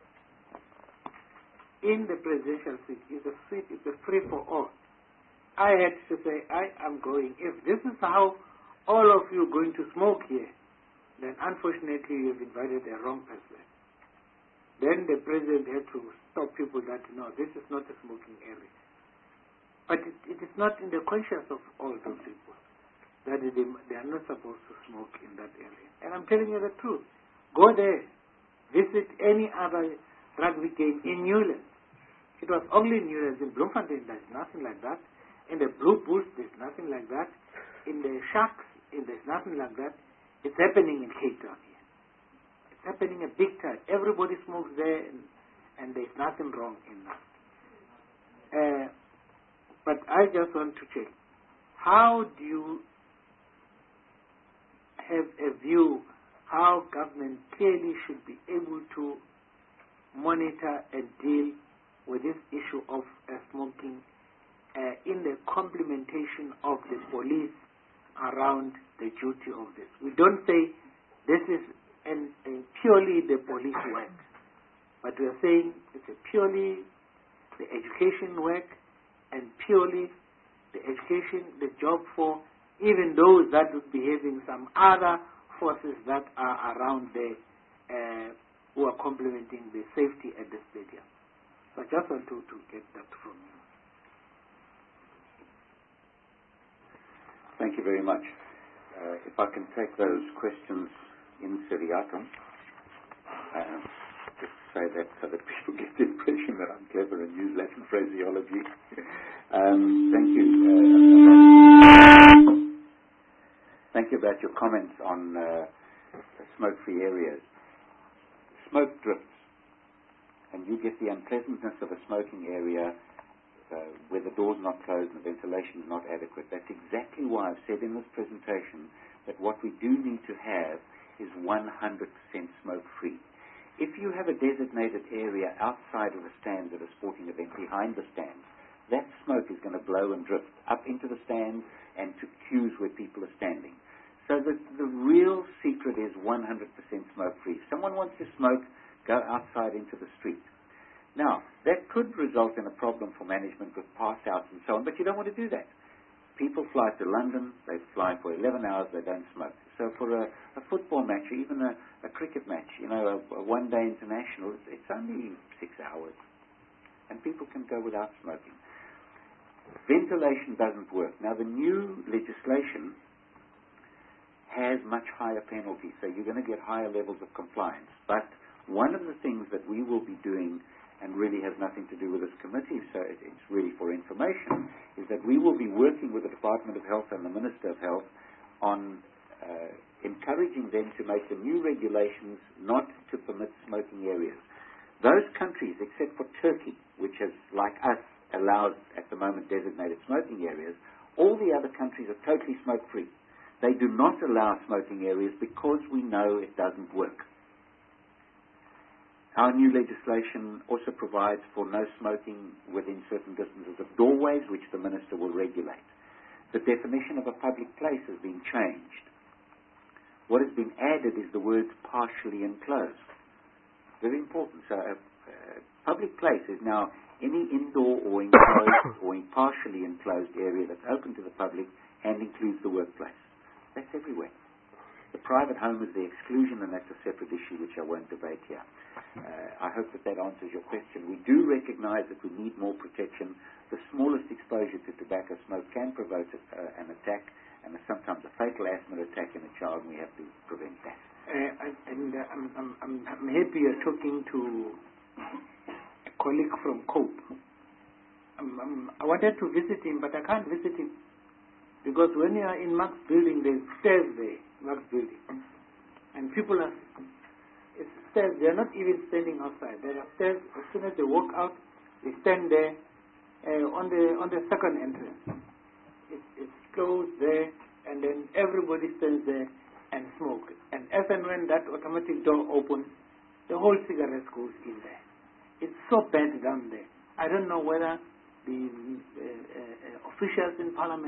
In the presidential seat, is a seat is a free for all. I had to say, I am going. If this is how all of you are going to smoke here, then unfortunately you have invited the wrong person. Then the president had to stop people that, no, this is not a smoking area. But it, it is not in the conscience of all those people that they, they are not supposed to smoke in that area. And I'm telling you the truth. Go there. Visit any other rugby game in Newlands. It was only in Newlands. In Bloemfontein, there's nothing like that. In the Blue Bulls, there's nothing like that. In the Sharks, there's nothing like that. It's happening in Cape Town here. It's happening a big time. Everybody smokes there, and, and there's nothing wrong in that. Uh, but I just want to check. How do you have a view how government clearly should be able to monitor and deal with this issue of uh, smoking uh, in the complementation of the police around the duty of this? We don't say this is an, an purely the police work, but we are saying it's a purely the education work and purely the education, the job for even those that would be having some other forces that are around there uh, who are complementing the safety at the stadium. So I just want to, to get that from you. Thank you very much. Uh, if I can take those questions in seriatim, uh, just say that so that people get the impression that I'm clever and use Latin phraseology. um, thank you. Uh, thank you about your comments on uh, smoke-free areas. Smoke drifts, and you get the unpleasantness of a smoking area uh, where the door's not closed and the ventilation is not adequate. That's exactly why I've said in this presentation that what we do need to have is one hundred percent smoke-free. If you have a designated area outside of the stands at a sporting event, behind the stands, that smoke is going to blow and drift up into the stands and to queues where people are standing. So the, the real secret is one hundred percent smoke-free. If someone wants to smoke, go outside into the street. Now, that could result in a problem for management with pass-outs and so on, but you don't want to do that. People fly to London, they fly for eleven hours, they don't smoke. So for a, a football match, or even a, a cricket match, you know, a, a one-day international, it's, it's only six hours. And people can go without smoking. Ventilation doesn't work. Now, the new legislation has much higher penalties, so you're going to get higher levels of compliance. But one of the things that we will be doing, and really has nothing to do with this committee, so it, it's really for information, is that we will be working with the Department of Health and the Minister of Health on uh, encouraging them to make the new regulations not to permit smoking areas. Those countries, except for Turkey, which has, like us, allows at the moment designated smoking areas, all the other countries are totally smoke-free. They do not allow smoking areas because we know it doesn't work. Our new legislation also provides for no smoking within certain distances of doorways, which the Minister will regulate. The definition of a public place has been changed. What has been added is the word partially enclosed. Very important. So a, a public place is now any indoor or enclosed or partially enclosed area that's open to the public and includes the workplace. That's everywhere. The private home is the exclusion, and that's a separate issue which I won't debate here. Uh, I hope that that answers your question. We do recognize that we need more protection. The smallest exposure to tobacco smoke can provoke uh, an attack, and sometimes a fatal asthma attack in a child, and we have to prevent that. Uh, and uh, I'm, I'm, I'm, I'm happy you're talking to a colleague from COPE. I'm, I'm, I wanted to visit him, but I can't visit him because when you are in Mark's building, there's stairs there, Mark's building, and people are, it's stairs, they're not even standing outside. There are stairs, as soon as they walk out, they stand there uh, on the on the second entrance. It's, it's closed there, and then everybody stands there and smoke. And as and when that automatic door opens, the whole cigarette goes in there. It's so bad down there. I don't know whether the uh, uh, officials in Parliament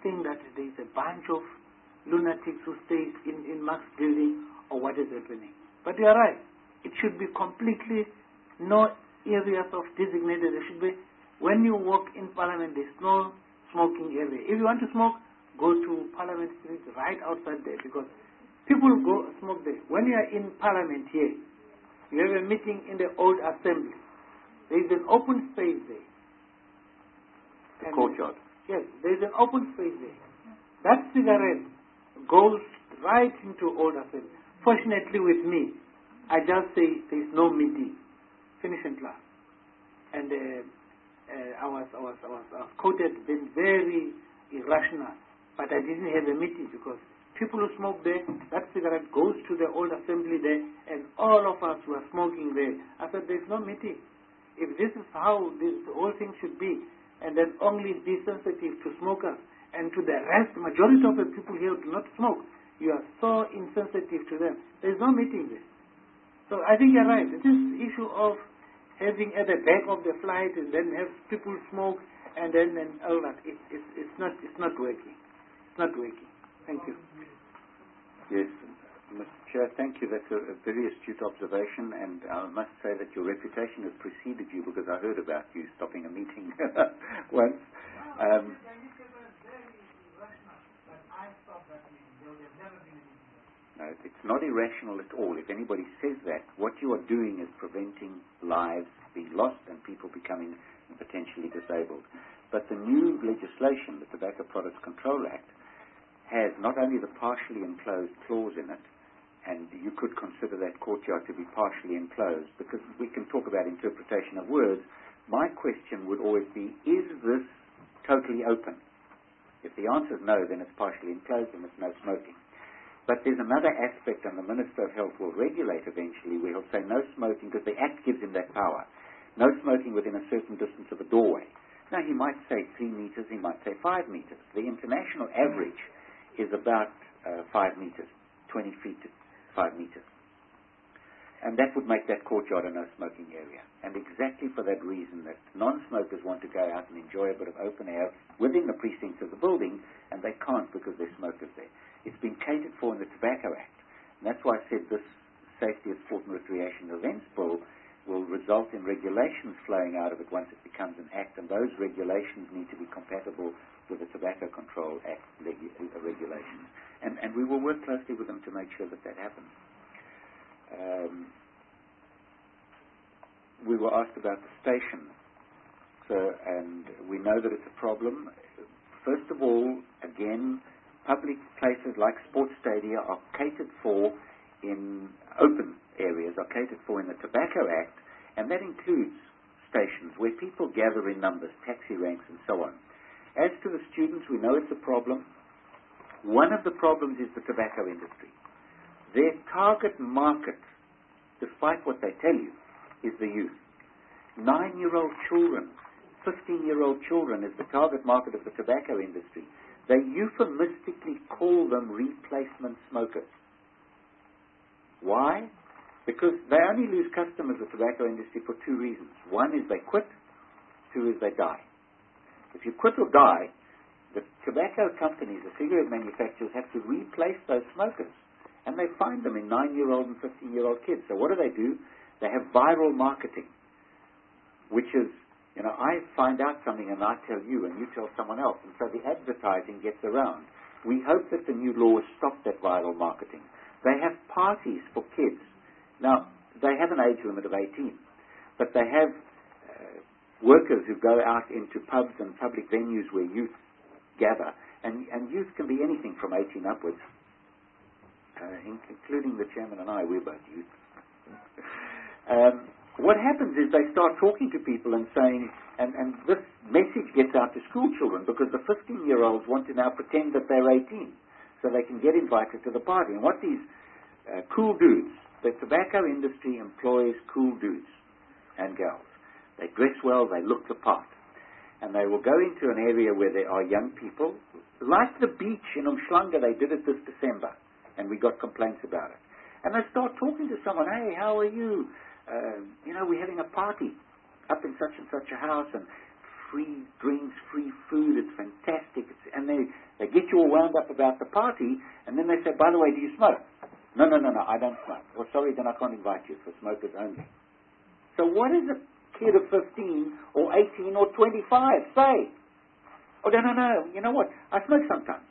think that there is a bunch of lunatics who stays in, in Mark's building or what is happening. But you are right. It should be completely no areas of designated. There should be, when you walk in Parliament, there's no smoking area. If you want to smoke, go to Parliament Street right outside there, because people go smoke there. When you are in Parliament here, you have a meeting in the old assembly. There is an open space there. The And courtyard. Yes, there is an open space there. That cigarette goes right into old assembly. Fortunately with me, I just say there is no meeting. Finish in class. And uh, uh, I, was, I, was, I, was, I was quoted being very irrational. But I didn't have a meeting because people who smoke there, that cigarette goes to the old assembly there, and all of us were smoking there. I said, there's no meeting. If this is how this whole thing should be, and then only be sensitive to smokers, and to the rest, majority of the people here do not smoke, you are so insensitive to them. There's no meeting there. So I think you're right. This issue of having at the back of the flight and then have people smoke and then and all that, it, it, it's not it's not working. It's not working. Thank you. Yes, Mister Chair, thank you. That's a, a very astute observation, and I must say that your reputation has preceded you, because I heard about you stopping a meeting once. Um, no, it's not irrational at all. If anybody says that, what you are doing is preventing lives being lost and people becoming potentially disabled. But the new legislation, the Tobacco Products Control Act, has not only the partially enclosed clause in it, and you could consider that courtyard to be partially enclosed, because we can talk about interpretation of words. My question would always be, is this totally open? If the answer is no, then it's partially enclosed and it's no smoking. But there's another aspect, and the Minister of Health will regulate eventually, where he'll say no smoking, because the Act gives him that power. No smoking within a certain distance of a doorway. Now, he might say three meters, he might say five meters. The international average is about uh, five meters, twenty feet to five meters. And that would make that courtyard a no-smoking area. And exactly for that reason, that non-smokers want to go out and enjoy a bit of open air within the precincts of the building, and they can't because there's smokers there. It's been catered for in the Tobacco Act. And that's why I said this Safety at Sport and Recreation Events Bill will result in regulations flowing out of it once it becomes an act, and those regulations need to be compatible with the Tobacco Control Act regu- regulations. And, and we will work closely with them to make sure that that happens. Um, we were asked about the station, so, and we know that it's a problem. First of all, again, public places like sports stadia are catered for in open areas, are catered for in the Tobacco Act, and that includes stations where people gather in numbers, taxi ranks and so on. As to the students, we know it's a problem. One of the problems is the tobacco industry. Their target market, despite what they tell you, is the youth. Nine-year-old children, fifteen-year-old children is the target market of the tobacco industry. They euphemistically call them replacement smokers. Why? Because they only lose customers, the tobacco industry, for two reasons. One is they quit, two is they die. If you quit or die, the tobacco companies, the cigarette manufacturers, have to replace those smokers. And they find them in nine-year-old and fifteen-year-old kids. So what do they do? They have viral marketing, which is, you know, I find out something and I tell you and you tell someone else. And so the advertising gets around. We hope that the new law stop that viral marketing. They have parties for kids. Now, they have an age limit of eighteen, but they have uh, workers who go out into pubs and public venues where youth gather. And, and youth can be anything from eighteen upwards. Uh, including the chairman and I, we're both youth. um, what happens is they start talking to people and saying, and, and this message gets out to school children, because the fifteen-year-olds want to now pretend that they're eighteen, so they can get invited to the party. And what these uh, cool dudes, the tobacco industry employs cool dudes and gals. They dress well, they look the part. And they will go into an area where there are young people, like the beach in Umhlanga. They did it this December, and we got complaints about it. And they start talking to someone, hey, how are you? Uh, you know, we're having a party up in such and such a house, and free drinks, free food. It's fantastic. It's, and they, they get you all wound up about the party, and then they say, by the way, do you smoke? No, no, no, no, I don't smoke. Well, sorry, then I can't invite you. It's for smokers only. So what does a kid of fifteen or eighteen or twenty-five say? Oh, no, no, no, you know what? I smoke sometimes.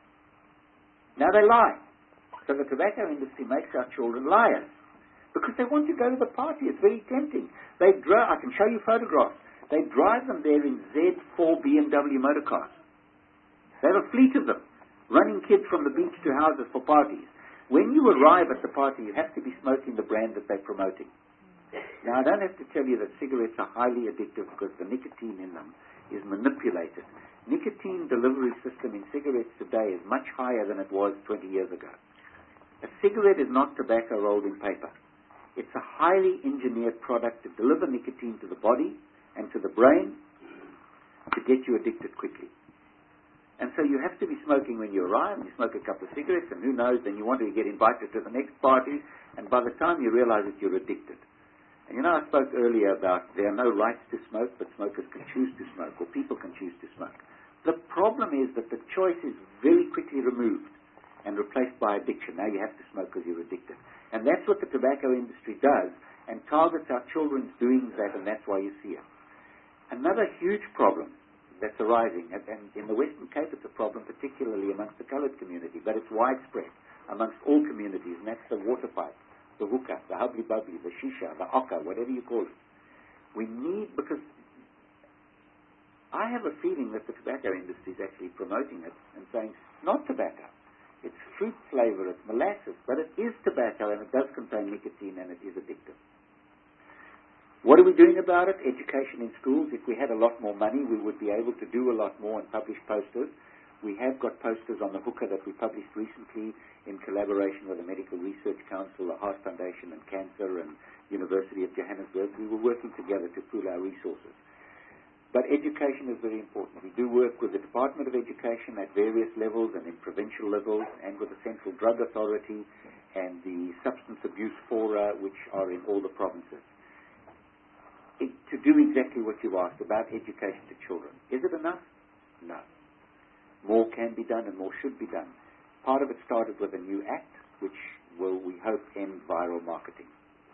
Now they lie. So the tobacco industry makes our children liars because they want to go to the party. It's very tempting. They dri- I can show you photographs. They drive them there in Z four B M W motor cars. They have a fleet of them, running kids from the beach to houses for parties. When you arrive at the party, you have to be smoking the brand that they're promoting. Now, I don't have to tell you that cigarettes are highly addictive because the nicotine in them is manipulated. Nicotine delivery system in cigarettes today is much higher than it was twenty years ago. A cigarette is not tobacco rolled in paper. It's a highly engineered product to deliver nicotine to the body and to the brain to get you addicted quickly. And so you have to be smoking when you arrive, and you smoke a couple of cigarettes, and who knows, then you want to get invited to the next party, and by the time you realize that you're addicted. And you know, I spoke earlier about there are no rights to smoke, but smokers can choose to smoke, or people can choose to smoke. The problem is that the choice is very quickly removed and replaced by addiction. Now you have to smoke because you're addicted. And that's what the tobacco industry does, and targets our children's doing that, and that's why you see it. Another huge problem that's arising, and, and in the Western Cape it's a problem particularly amongst the coloured community, but it's widespread amongst all communities, and that's the water pipe, the hookah, the hubbly-bubbly, the shisha, the okka, whatever you call it. We need, because I have a feeling that the tobacco industry is actually promoting it and saying, not tobacco, it's fruit flavour, it's molasses, but it is tobacco and it does contain nicotine and it is addictive. What are we doing about it? Education in schools. If we had a lot more money, we would be able to do a lot more and publish posters. We have got posters on the hookah that we published recently in collaboration with the Medical Research Council, the Heart Foundation and Cancer and University of Johannesburg. We were working together to pool our resources. But education is very important. We do work with the Department of Education at various levels and in provincial levels, and with the Central Drug Authority and the Substance Abuse Fora, which are in all the provinces. It, to do exactly what you've asked about education to children. Is it enough? No. More can be done and more should be done. Part of it started with a new act, which will, we hope, end viral marketing.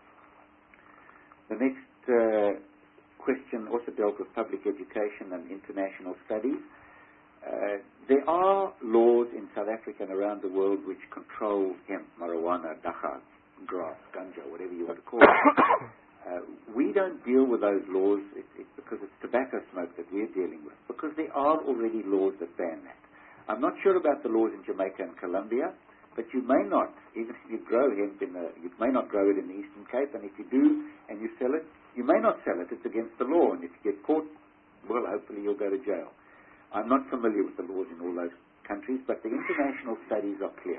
The next uh, question also dealt with public education and international studies. Uh, there are laws in South Africa and around the world which control hemp, marijuana, dacha, grass, ganja, whatever you want to call it. Uh, we don't deal with those laws it, it, because it's tobacco smoke that we're dealing with, because there are already laws that ban that. I'm not sure about the laws in Jamaica and Colombia, but you may not, even if you grow hemp in the, you may not grow it in the Eastern Cape, and if you do and you sell it, you may not sell it, it's against the law, and if you get caught, well, hopefully you'll go to jail. I'm not familiar with the laws in all those countries, but the international studies are clear.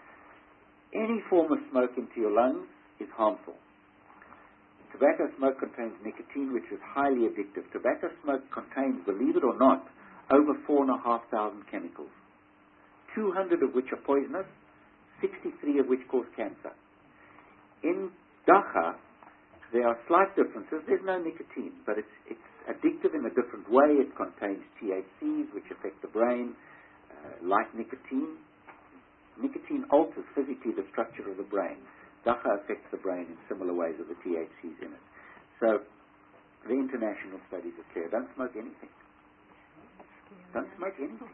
Any form of smoke into your lungs is harmful. Tobacco smoke contains nicotine, which is highly addictive. Tobacco smoke contains, believe it or not, over four and a half thousand chemicals, two hundred of which are poisonous, sixty-three of which cause cancer. In dacha, there are slight differences. There's no nicotine, but it's, it's addictive in a different way. It contains T H Cs, which affect the brain, uh, like nicotine. Nicotine alters physically the structure of the brain. Dacha affects the brain in similar ways with the T H Cs in it. So the international studies are clear. Don't smoke anything. Don't smoke anything.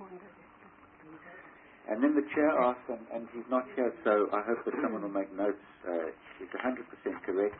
And then the chair asked, and, and he's not here, so I hope that someone will make notes. Uh, he's one hundred percent correct.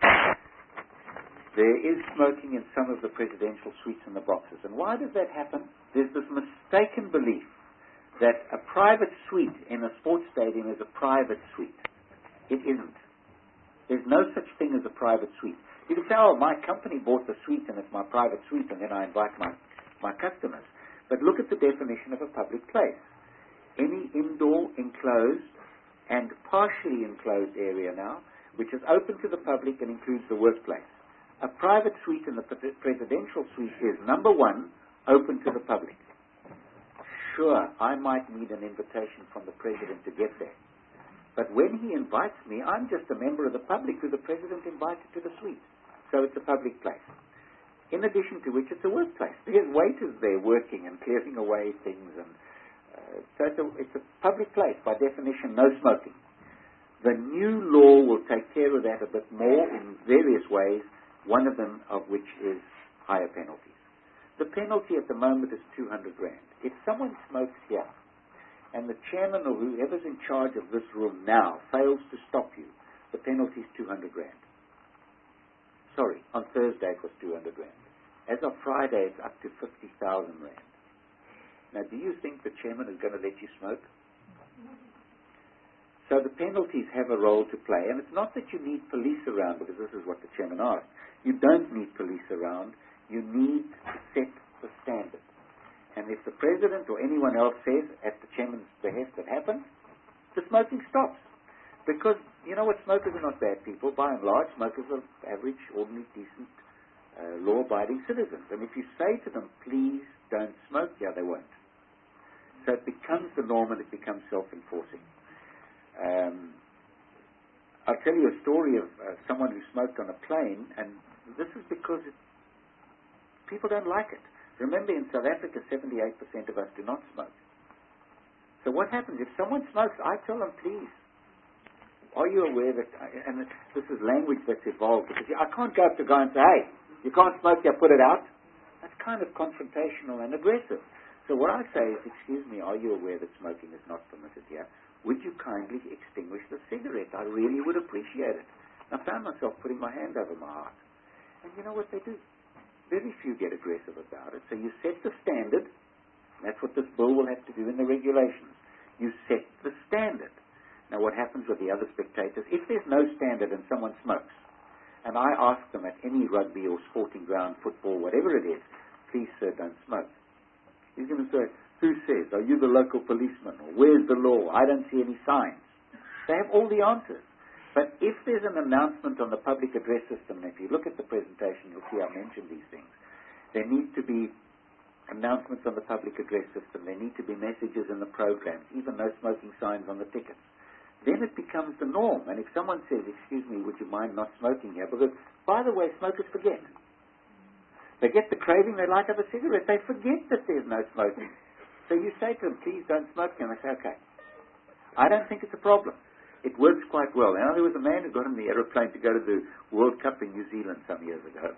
There is smoking in some of the presidential suites in the boxes. And why does that happen? There's this mistaken belief that a private suite in a sports stadium is a private suite. It isn't. There's no such thing as a private suite. You can say, oh, my company bought the suite and it's my private suite and then I invite my, my customers. But look at the definition of a public place. Any indoor, enclosed, and partially enclosed area now, which is open to the public and includes the workplace. A private suite in the presidential suite is, number one, open to the public. Sure, I might need an invitation from the president to get there. But when he invites me, I'm just a member of the public who the president invited to the suite. So it's a public place. In addition to which, it's a workplace. There's waiters there working and clearing away things. And uh, so it's a, it's a public place. By definition, no smoking. The new law will take care of that a bit more in various ways, one of them of which is higher penalties. The penalty at the moment is two hundred rand. If someone smokes here, and the chairman or whoever's in charge of this room now fails to stop you, the penalty is two hundred rand. Sorry, on Thursday it was two hundred rand. As of Friday, it's up to fifty thousand rand. Now, do you think the chairman is going to let you smoke? So the penalties have a role to play. And it's not that you need police around, because this is what the chairman asked. You don't need police around. You need to set the standard. And if the president or anyone else says, at the chairman's behest, it happens, the smoking stops. Because, you know what, smokers are not bad people. By and large, smokers are average, ordinary, decent, uh, law-abiding citizens. And if you say to them, please don't smoke, yeah, they won't. So it becomes the norm and it becomes self-enforcing. Um, I'll tell you a story of uh, someone who smoked on a plane, and this is because it, people don't like it. Remember, in South Africa, seventy-eight percent of us do not smoke. So what happens? If someone smokes, I tell them, please, are you aware that, and this is language that's evolved, because I can't go up to a guy and say, hey, you can't smoke here, put it out. That's kind of confrontational and aggressive. So what I say is, excuse me, are you aware that smoking is not permitted here? Would you kindly extinguish the cigarette? I really would appreciate it. I found myself putting my hand over my heart. And you know what they do? Very few get aggressive about it. So you set the standard. That's what this bill will have to do in the regulations. You set the standard. Now what happens with the other spectators? If there's no standard and someone smokes, and I ask them at any rugby or sporting ground, football, whatever it is, please sir, don't smoke. He's going to say, who says? Are you the local policeman? Or where's the law? I don't see any signs. They have all the answers. But if there's an announcement on the public address system, and if you look at the presentation, you'll see I mentioned these things. There need to be announcements on the public address system. There need to be messages in the programs, even no smoking signs on the tickets. Then it becomes the norm. And if someone says, excuse me, would you mind not smoking here? Because, by the way, smokers forget. They get the craving, they light up a cigarette. They forget that there's no smoking. So you say to them, please don't smoke, and they say, okay. I don't think it's a problem. It works quite well. Now, there was a man who got on the aeroplane to go to the World Cup in New Zealand some years ago.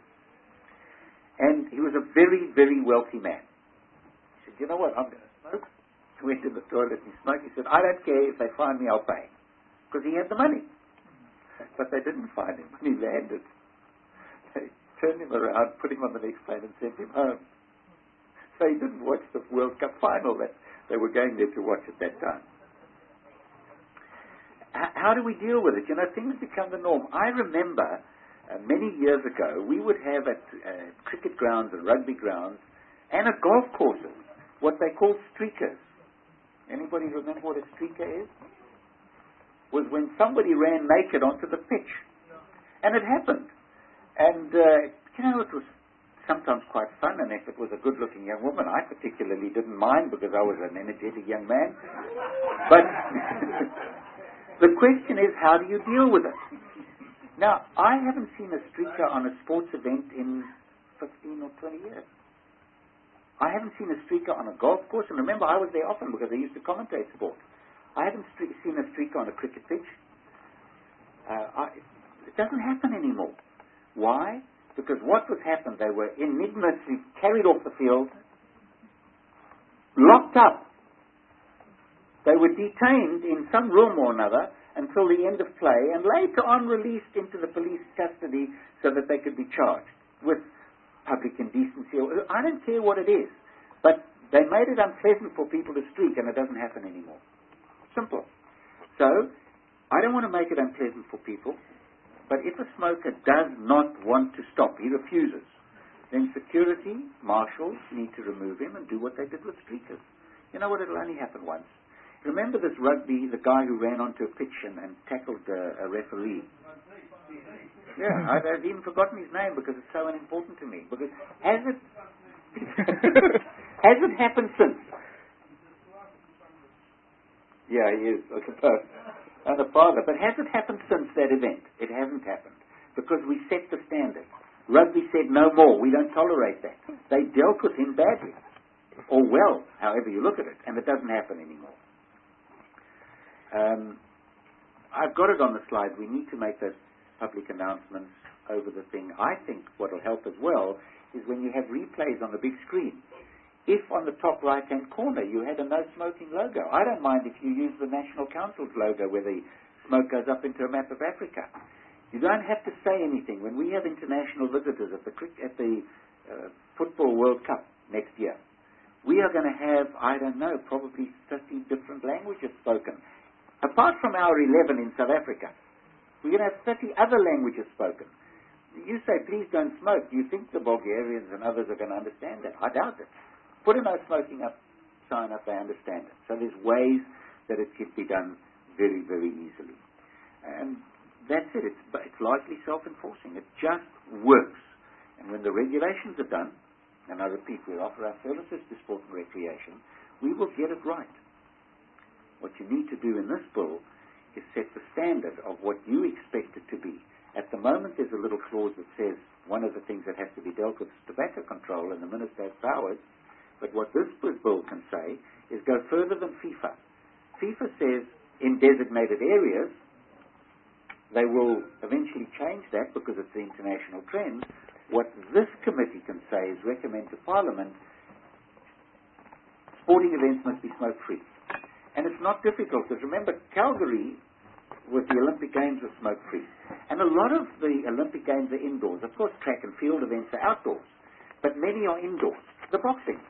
And he was a very, very wealthy man. He said, you know what, I'm going to smoke. He went to the toilet and he smoked. He said, I don't care if they find me, I'll pay. Because he had the money. But they didn't find him when he landed. They turned him around, put him on the next plane and sent him home. So he didn't watch the World Cup final that they were going there to watch at that time. H- how do we deal with it? You know, things become the norm. I remember uh, many years ago, we would have at uh, cricket grounds and rugby grounds and at golf courses what they call streakers. Anybody remember what a streaker is? Was when somebody ran naked onto the pitch. And it happened. And, uh, you know, it was sometimes quite fun, and if it was a good-looking young woman, I particularly didn't mind because I was an energetic young man. But the question is, how do you deal with it? Now, I haven't seen a streaker on a sports event in fifteen or twenty years. I haven't seen a streaker on a golf course, and remember, I was there often because I used to commentate sport. I haven't stre- seen a streaker on a cricket pitch. Uh, I, it doesn't happen anymore. Why? Because what would happen, they were enigmatically carried off the field, locked up. They were detained in some room or another until the end of play and later on released into the police custody so that they could be charged with public indecency. I don't care what it is, but they made it unpleasant for people to streak, and it doesn't happen anymore. Simple. So, I don't want to make it unpleasant for people. But if a smoker does not want to stop, he refuses, then security, marshals need to remove him and do what they did with streakers. You know what, it'll only happen once. Remember this rugby, the guy who ran onto a pitch and, and tackled uh, a referee? Yeah, I've, I've even forgotten his name because it's so unimportant to me. Because has it, has it happened since? Yeah, he is, I suppose. And the father. But has it happened since that event? It hasn't happened. Because we set the standard. Rugby said no more. We don't tolerate that. They dealt with him badly. Or well, however you look at it. And it doesn't happen anymore. Um, I've got it on the slide. We need to make those public announcements over the thing. I think what will help as well is when you have replays on the big screen. If on the top right-hand corner you had a no smoking logo, I don't mind if you use the National Council's logo where the smoke goes up into a map of Africa. You don't have to say anything. When we have international visitors at the cric- at the uh, Football World Cup next year, we are going to have, I don't know, probably thirty different languages spoken. Apart from our eleven in South Africa, we're going to have thirty other languages spoken. You say, please don't smoke. Do you think the Bulgarians and others are going to understand that? I doubt it. Put a no smoking up sign up, they understand it. So there's ways that it can be done very, very easily. And that's it. It's, it's largely self-enforcing. It just works. And when the regulations are done, and I repeat, we offer our services to sport and recreation, we will get it right. What you need to do in this bill is set the standard of what you expect it to be. At the moment, there's a little clause that says one of the things that has to be dealt with is tobacco control, and the minister has powers. But what this bill can say is go further than FIFA. FIFA says in designated areas, they will eventually change that because it's the international trend. What this committee can say is recommend to Parliament sporting events must be smoke-free. And it's not difficult, because remember, Calgary with the Olympic Games was smoke-free. And a lot of the Olympic Games are indoors. Of course, track and field events are outdoors. But many are indoors. The boxing.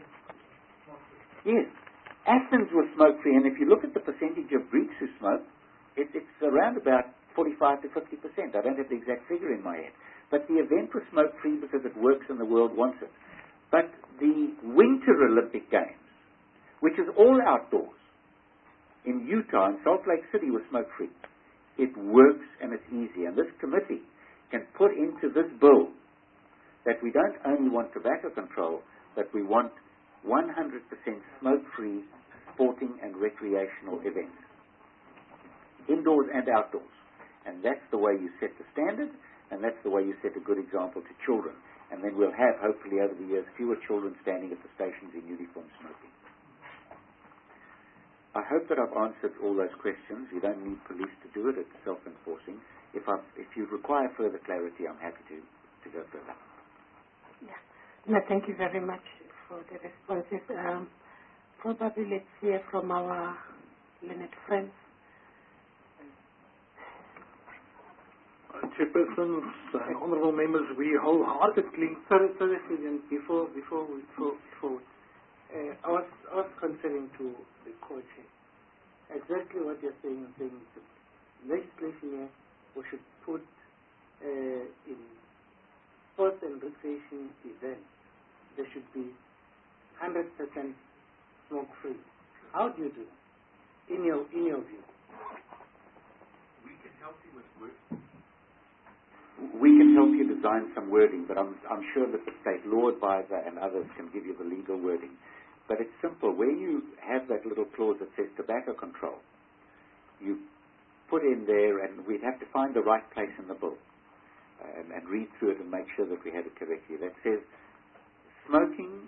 Yes. Athens was smoke-free, and if you look at the percentage of Greeks who smoke, it, it's around about forty-five to fifty percent. I don't have the exact figure in my head. But the event was smoke-free because it works and the world wants it. But the Winter Olympic Games, which is all outdoors, in Utah and Salt Lake City was smoke-free. It works and it's easy. And this committee can put into this bill that we don't only want tobacco control, but we want one hundred percent smoke-free sporting and recreational events, indoors and outdoors. And that's the way you set the standard, and that's the way you set a good example to children. And then we'll have, hopefully over the years, fewer children standing at the stations in uniform smoking. I hope that I've answered all those questions. You don't need police to do it. It's self-enforcing. If, I, if you require further clarity, I'm happy to, to go further. Yeah. No, thank you very much for the responses. Um, probably let's hear from our learned friends. Uh, Chairpersons, uh, honourable members, we wholeheartedly... Sorry, sorry, Susan, before, before, before, before uh, I, was, I was concerning to the co-chair. Exactly what you're saying, saying that legislation here, we should put uh, in sports and recreation events, there should be one hundred percent smoke-free. How do you do that, in your, in your view? We can help you with work. We can help you design some wording, but I'm, I'm sure that the state law advisor and others can give you the legal wording. But it's simple. Where you have that little clause that says tobacco control, you put in there, and we'd have to find the right place in the bill uh, and, and read through it and make sure that we have it correctly. That says smoking,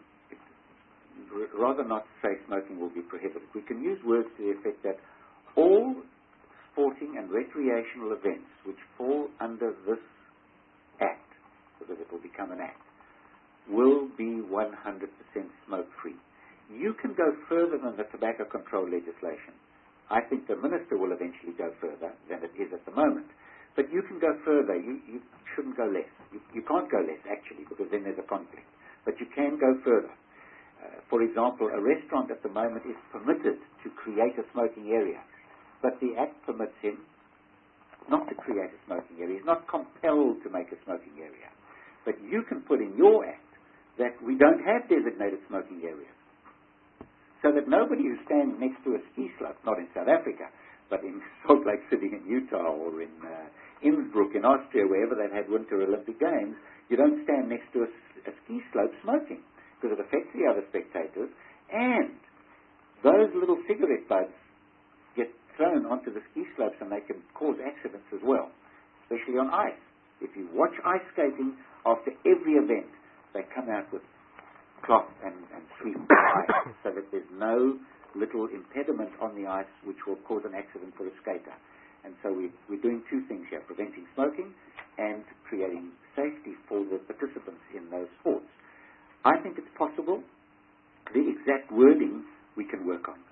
r- rather not say smoking will be prohibited. We can use words to the effect that all sporting and recreational events which fall under this act, because it will become an act, will be one hundred percent smoke-free. You can go further than the tobacco control legislation. I think the minister will eventually go further than it is at the moment. But you can go further. You, you shouldn't go less. You, you can't go less, actually, because then there's a conflict. But you can go further. Uh, for example, a restaurant at the moment is permitted to create a smoking area. But the Act permits him not to create a smoking area. He's not compelled to make a smoking area. But you can put in your Act that we don't have designated smoking areas. So that nobody who stands next to a ski slope, not in South Africa, but in Salt Lake City in Utah or in uh, Innsbruck in Austria, wherever they've had Winter Olympic Games, you don't stand next to a, a ski slope smoking, because it affects the other spectators, and those little cigarette butts get thrown onto the ski slopes and they can cause accidents as well, especially on ice. If you watch ice skating, after every event, they come out with cloth and, and sweep the ice so that there's no little impediment on the ice which will cause an accident for the skater. And so we, we're doing two things here, preventing smoking and creating safety for the participants in those sports. I think it's possible. The exact wording we can work on.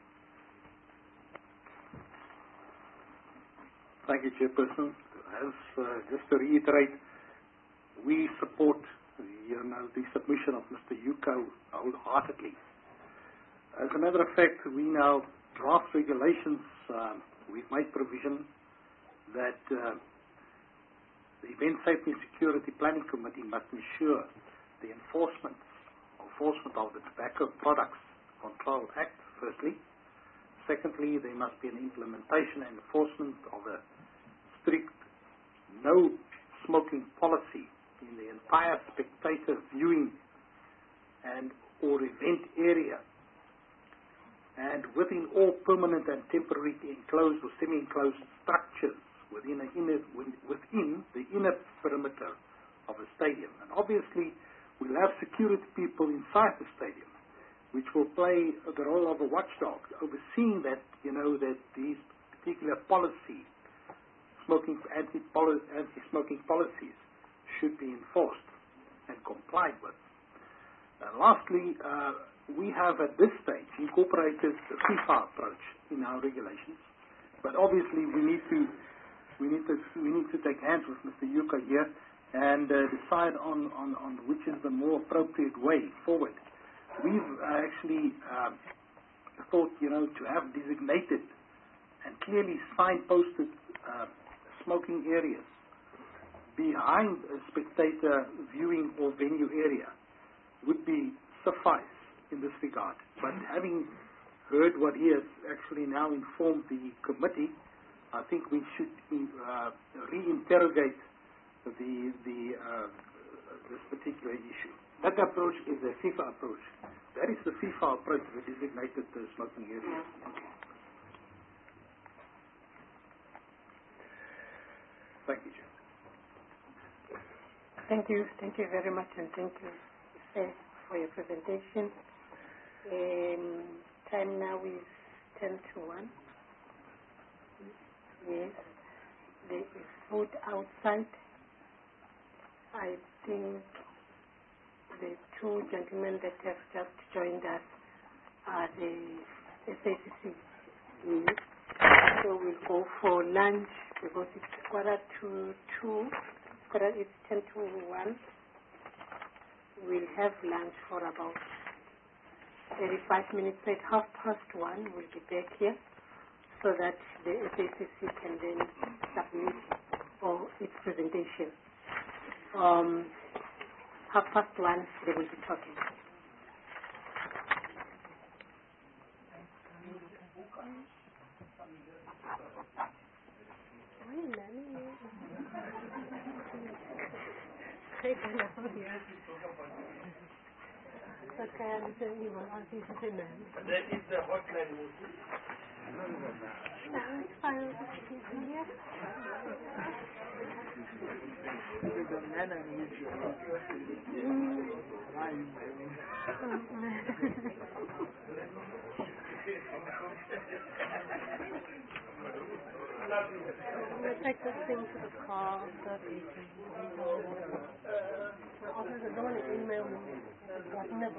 Thank you, Chairperson. As, uh, just to reiterate, we support you know, the submission of Mister Yuko wholeheartedly. As a matter of fact, we now draft regulations. Um, we've made provision that uh, the Event Safety and Security Planning Committee must ensure the enforcement, enforcement of the Tobacco Products Control Act, firstly. Secondly, there must be an implementation and enforcement of a strict no smoking policy in the entire spectator viewing and or event area, and within all permanent and temporary enclosed or semi-enclosed structures within, a inner, within the inner perimeter of a stadium. And obviously, we'll have security people inside the stadium, which will play the role of a watchdog, overseeing that, you know, that these particular policy, smoking anti-smoking policies, should be enforced and complied with. Uh, lastly, uh, we have at this stage incorporated the FIFA approach in our regulations, but obviously we need to we need to we need to take hands with Mister Yuko here and uh, decide on, on, on which is the more appropriate way forward. We've uh, actually uh, thought, you know, to have designated and clearly signposted uh, smoking areas behind a spectator viewing or venue area would be suffice in this regard. But having heard what he has actually now informed the committee, I think we should uh, re-interrogate the, the, uh, this particular issue. That approach is the FIFA approach. That is the FIFA approach that designated the smoking area. Thank you, Chair. Thank you. Thank you very much, and thank you uh, for your presentation. Um, time now is ten to one. Yes. There is food outside. I think the two gentlemen that have just joined us are the S A C C. Yes. So we'll go for lunch because it's quarter to two. Quarter it's ten to one. We'll have lunch for about thirty-five minutes. At half past one, we'll be back here so that the S A C C can then submit or its presentation. Um, half past one, they will be talking. That is the hotline movie. No, it's fine. We'll take this thing to the car. Officer, don't want to email me. I've never.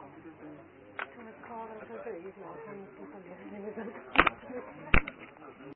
Call them, he's not.